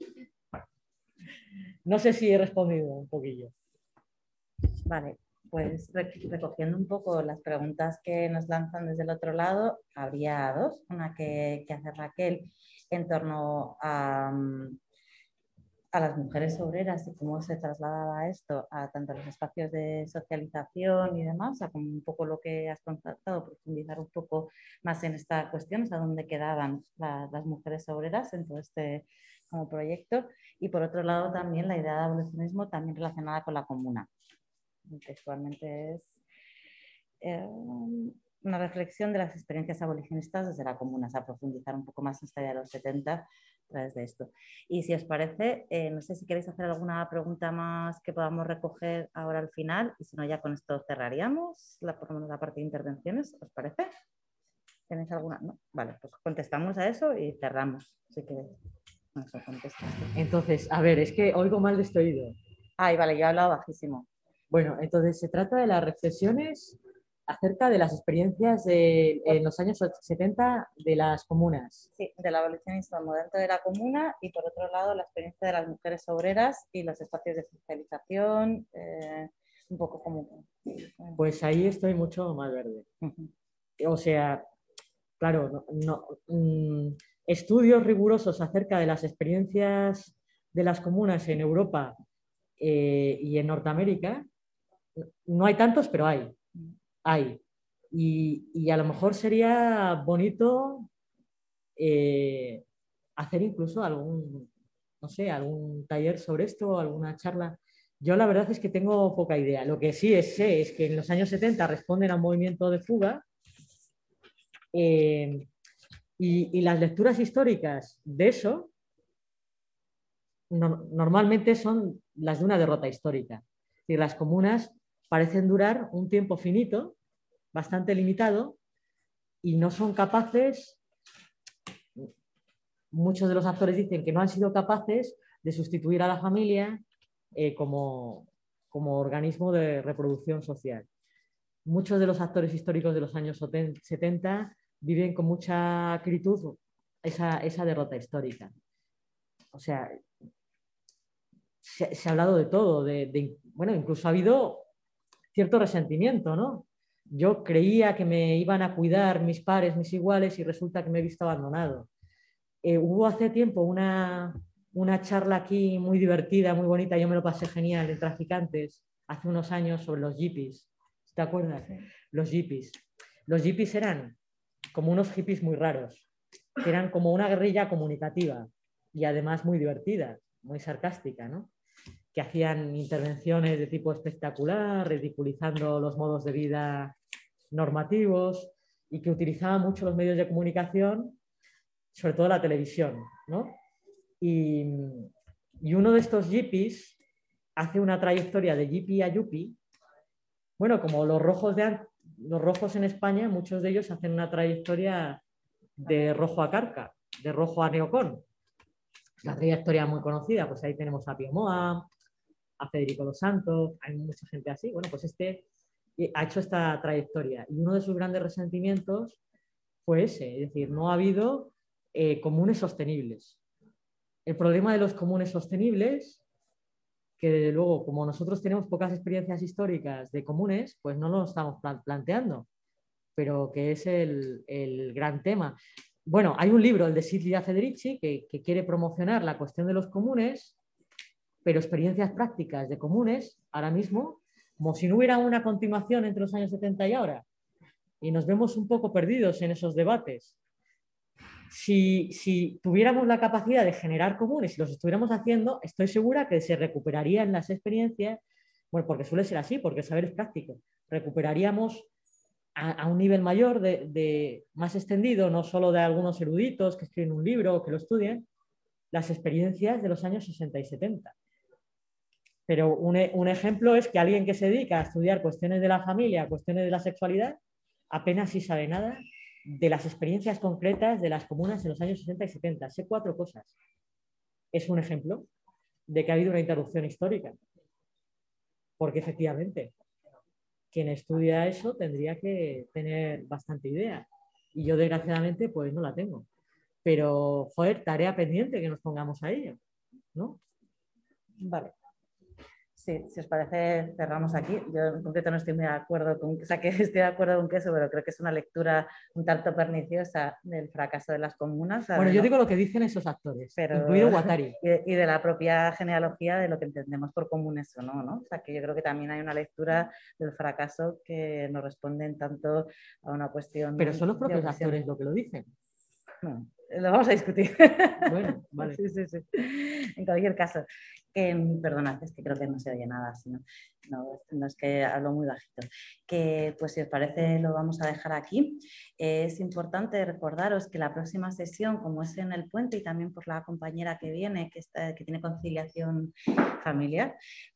No sé si he respondido un poquillo. Vale, pues recogiendo un poco las preguntas que nos lanzan desde el otro lado, habría dos. Una que, que hace Raquel en torno a, a las mujeres obreras y cómo se trasladaba esto a tanto los espacios de socialización y demás, a como un poco lo que has constatado, profundizar un poco más en esta cuestión, a dónde quedaban la, las mujeres obreras en todo este como proyecto. Y por otro lado también la idea de abolicionismo también relacionada con la comuna. Textualmente es eh, una reflexión de las experiencias abolicionistas desde la comuna, o sea, profundizar un poco más en esta idea de los setenta a través de esto. Y si os parece, eh, no sé si queréis hacer alguna pregunta más que podamos recoger ahora al final, y si no ya con esto cerraríamos la, por lo menos la parte de intervenciones, ¿os parece? ¿Tenéis alguna? No. Vale, pues contestamos a eso y cerramos, si queréis. Eso, entonces, a ver, es que oigo mal de este oído. Ay, vale, yo he hablado bajísimo. Bueno, entonces se trata de las reflexiones acerca de las experiencias de, en los años setenta de las comunas. Sí, de la abolicionismo dentro de la comuna y por otro lado la experiencia de las mujeres obreras y los espacios de socialización, eh, un poco como... Pues ahí estoy mucho más verde. Uh-huh. O sea, claro, no, no, mmm, estudios rigurosos acerca de las experiencias de las comunas en Europa eh, y en Norteamérica, no hay tantos, pero hay. Hay. Y, y a lo mejor sería bonito eh, hacer incluso algún, no sé, algún taller sobre esto, alguna charla. Yo la verdad es que tengo poca idea. Lo que sí es, sé es que en los años setenta responden a un movimiento de fuga eh, y, y las lecturas históricas de eso no, normalmente son las de una derrota histórica. Es decir, las comunas parecen durar un tiempo finito, bastante limitado, y no son capaces, muchos de los actores dicen que no han sido capaces de sustituir a la familia eh, como, como organismo de reproducción social. Muchos de los actores históricos de los años setenta viven con mucha acritud esa, esa derrota histórica. O sea, se, se ha hablado de todo, de, de, bueno, incluso ha habido cierto resentimiento, ¿no? Yo creía que me iban a cuidar mis pares, mis iguales, y resulta que me he visto abandonado. Eh, hubo hace tiempo una, una charla aquí muy divertida, muy bonita, yo me lo pasé genial, de Traficantes, hace unos años, sobre los hippies. ¿Te acuerdas? Sí. Los hippies. Los hippies eran como unos hippies muy raros, que eran como una guerrilla comunicativa y además muy divertida, muy sarcástica, ¿no? Que hacían intervenciones de tipo espectacular, ridiculizando los modos de vida normativos y que utilizaban mucho los medios de comunicación, sobre todo la televisión, ¿no? Y, y uno de estos yippies hace una trayectoria de yippie a yuppie. Bueno, como los rojos, de, los rojos en España, muchos de ellos hacen una trayectoria de rojo a carca, de rojo a neocon. La trayectoria muy conocida, pues ahí tenemos a Pío Moa, a Federico Dos Santos, hay mucha gente así. Bueno, pues este ha hecho esta trayectoria y uno de sus grandes resentimientos fue ese, es decir, no ha habido eh, comunes sostenibles. El problema de los comunes sostenibles, que desde luego, como nosotros tenemos pocas experiencias históricas de comunes, pues no lo estamos planteando, pero que es el, el gran tema. Bueno, hay un libro, el de Silvia Federici, que, que quiere promocionar la cuestión de los comunes, pero experiencias prácticas de comunes, ahora mismo, como si no hubiera una continuación entre los años setenta y ahora, y nos vemos un poco perdidos en esos debates. Si, si tuviéramos la capacidad de generar comunes y los estuviéramos haciendo, estoy segura que se recuperarían las experiencias, bueno, porque suele ser así, porque el saber es práctico, recuperaríamos a, a un nivel mayor, de, de, más extendido, no solo de algunos eruditos que escriben un libro o que lo estudian, las experiencias de los años sesenta y setenta. Pero un, un ejemplo es que alguien que se dedica a estudiar cuestiones de la familia, cuestiones de la sexualidad, apenas si sabe nada de las experiencias concretas de las comunas en los años sesenta y setenta. Sé cuatro cosas. Es un ejemplo de que ha habido una interrupción histórica. Porque efectivamente, quien estudia eso tendría que tener bastante idea. Y yo, desgraciadamente, pues no la tengo. Pero, joder, tarea pendiente que nos pongamos a ello, ¿no? Vale. Sí, si os parece, cerramos aquí. Yo en concreto no estoy muy de acuerdo con, o sea, que estoy de acuerdo con eso, pero creo que es una lectura un tanto perniciosa del fracaso de las comunas. ¿sabes? Bueno, yo ¿no? digo lo que dicen esos actores, pero, incluido Guattari. Y de, y de la propia genealogía de lo que entendemos por comunes o no, ¿no? O sea, que yo creo que también hay una lectura del fracaso que no responden tanto a una cuestión. Pero son los propios actores lo que lo dicen. No, lo vamos a discutir. Bueno, vale. Sí, sí, sí. En cualquier caso, que, perdonad, es que creo que no se oye nada, sino, no, no es que hablo muy bajito. Que, pues si os parece, lo vamos a dejar aquí. Eh, es importante recordaros que la próxima sesión, como es en el puente y también por la compañera que viene, que, está, que tiene conciliación familiar,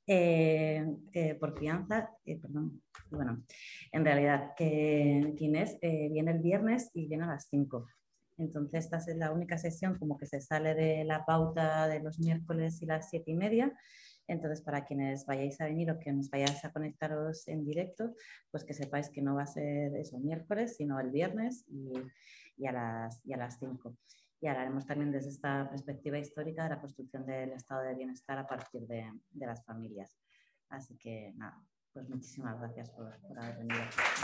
eh, eh, por fianza, eh, perdón, bueno, en realidad, que Inés eh, viene el viernes y viene a las cinco. Entonces, esta es la única sesión como que se sale de la pauta de los miércoles y las siete y media. Entonces, para quienes vayáis a venir o que nos vayáis a conectaros en directo, pues que sepáis que no va a ser eso miércoles, sino el viernes y, y, a, las, y a las cinco. Y hablaremos también desde esta perspectiva histórica de la construcción del estado de bienestar a partir de, de las familias. Así que, nada, pues muchísimas gracias por, por haber venido.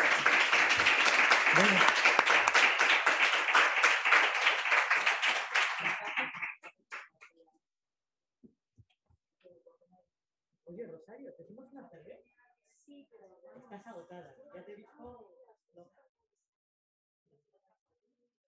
Bueno. Oye, Rosario, ¿te hicimos una cerveza? Sí, pero estás agotada. Ya te he visto.